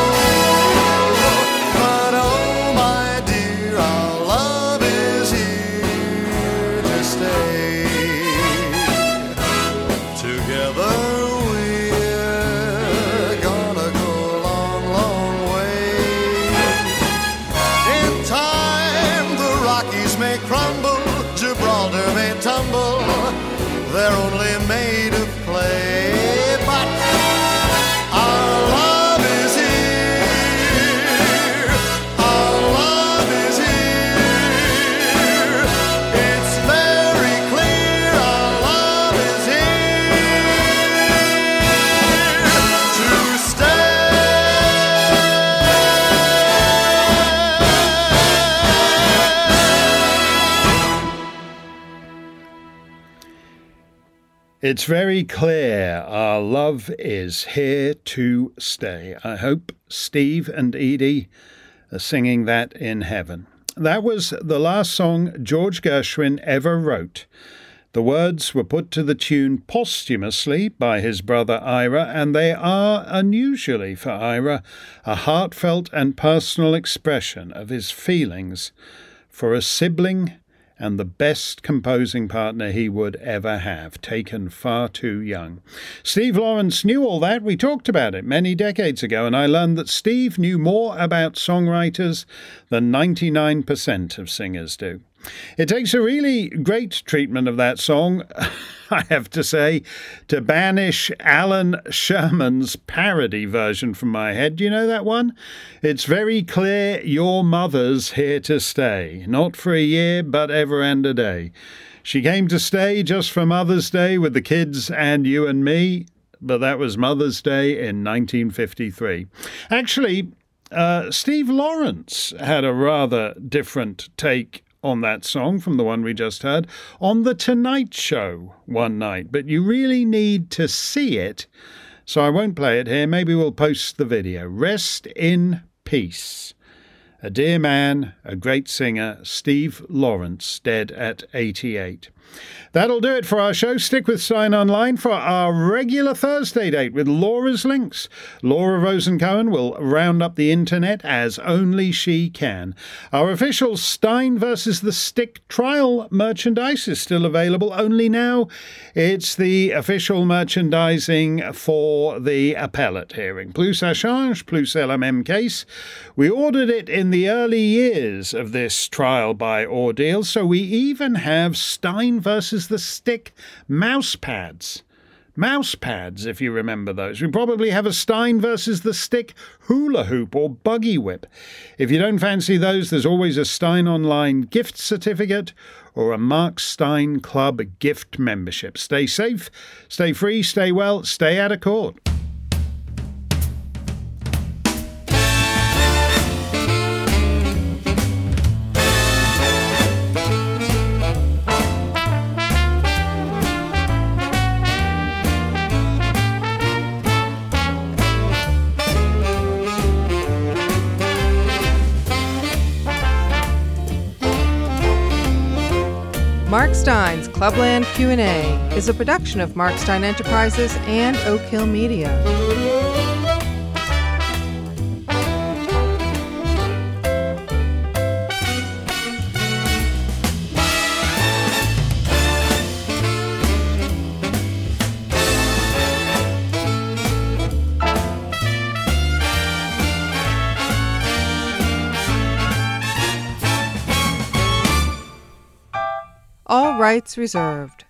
But oh my dear, our love is here to stay. Together we're gonna go a long, long way. In time the Rockies may crumble, Gibraltar may tumble, they're only made of clay. But our love is here. Our love is here. It's very clear our love is here to stay. It's very clear our love is here to stay. I hope Steve and Edie are singing that in heaven. That was the last song George Gershwin ever wrote. The words were put to the tune posthumously by his brother Ira, and they are, unusually for Ira, a heartfelt and personal expression of his feelings for a sibling and the best composing partner he would ever have, taken far too young. Steve Lawrence knew all that. We talked about it many decades ago, and I learned that Steve knew more about songwriters than ninety-nine percent of singers do. It takes a really great treatment of that song, I have to say, to banish Alan Sherman's parody version from my head. Do you know that one? It's very clear your mother's here to stay, not for a year, but ever and a day. She came to stay just for Mother's Day with the kids and you and me, but that was Mother's Day in nineteen fifty-three. Actually, uh, Steve Lawrence had a rather different take on that song from the one we just heard on The Tonight Show one night, but you really need to see it, so I won't play it here. Maybe we'll post the video. Rest in peace. A dear man, a great singer, Steve Lawrence, dead at eighty-eight. That'll do it for our show. Stick with Stein Online for our regular Thursday date with Laura's Links. Laura Rosen-Cohen will round up the internet as only she can. Our official Stein versus the Stick trial merchandise is still available, only now it's the official merchandising for the appellate hearing. Plus ça change, plus c'est la même case. We ordered it in the early years of this trial by ordeal, so we even have Stein versus the Stick mouse pads. Mouse pads, if you remember those. We probably have a Stein versus the Stick hula hoop or buggy whip. If you don't fancy those, there's always a Stein Online gift certificate or a Mark Stein Club gift membership. Stay safe, stay free, stay well, stay out of court. Mark Stein's Clubland Q and A is a production of Mark Stein Enterprises and Oak Hill Media. All rights reserved.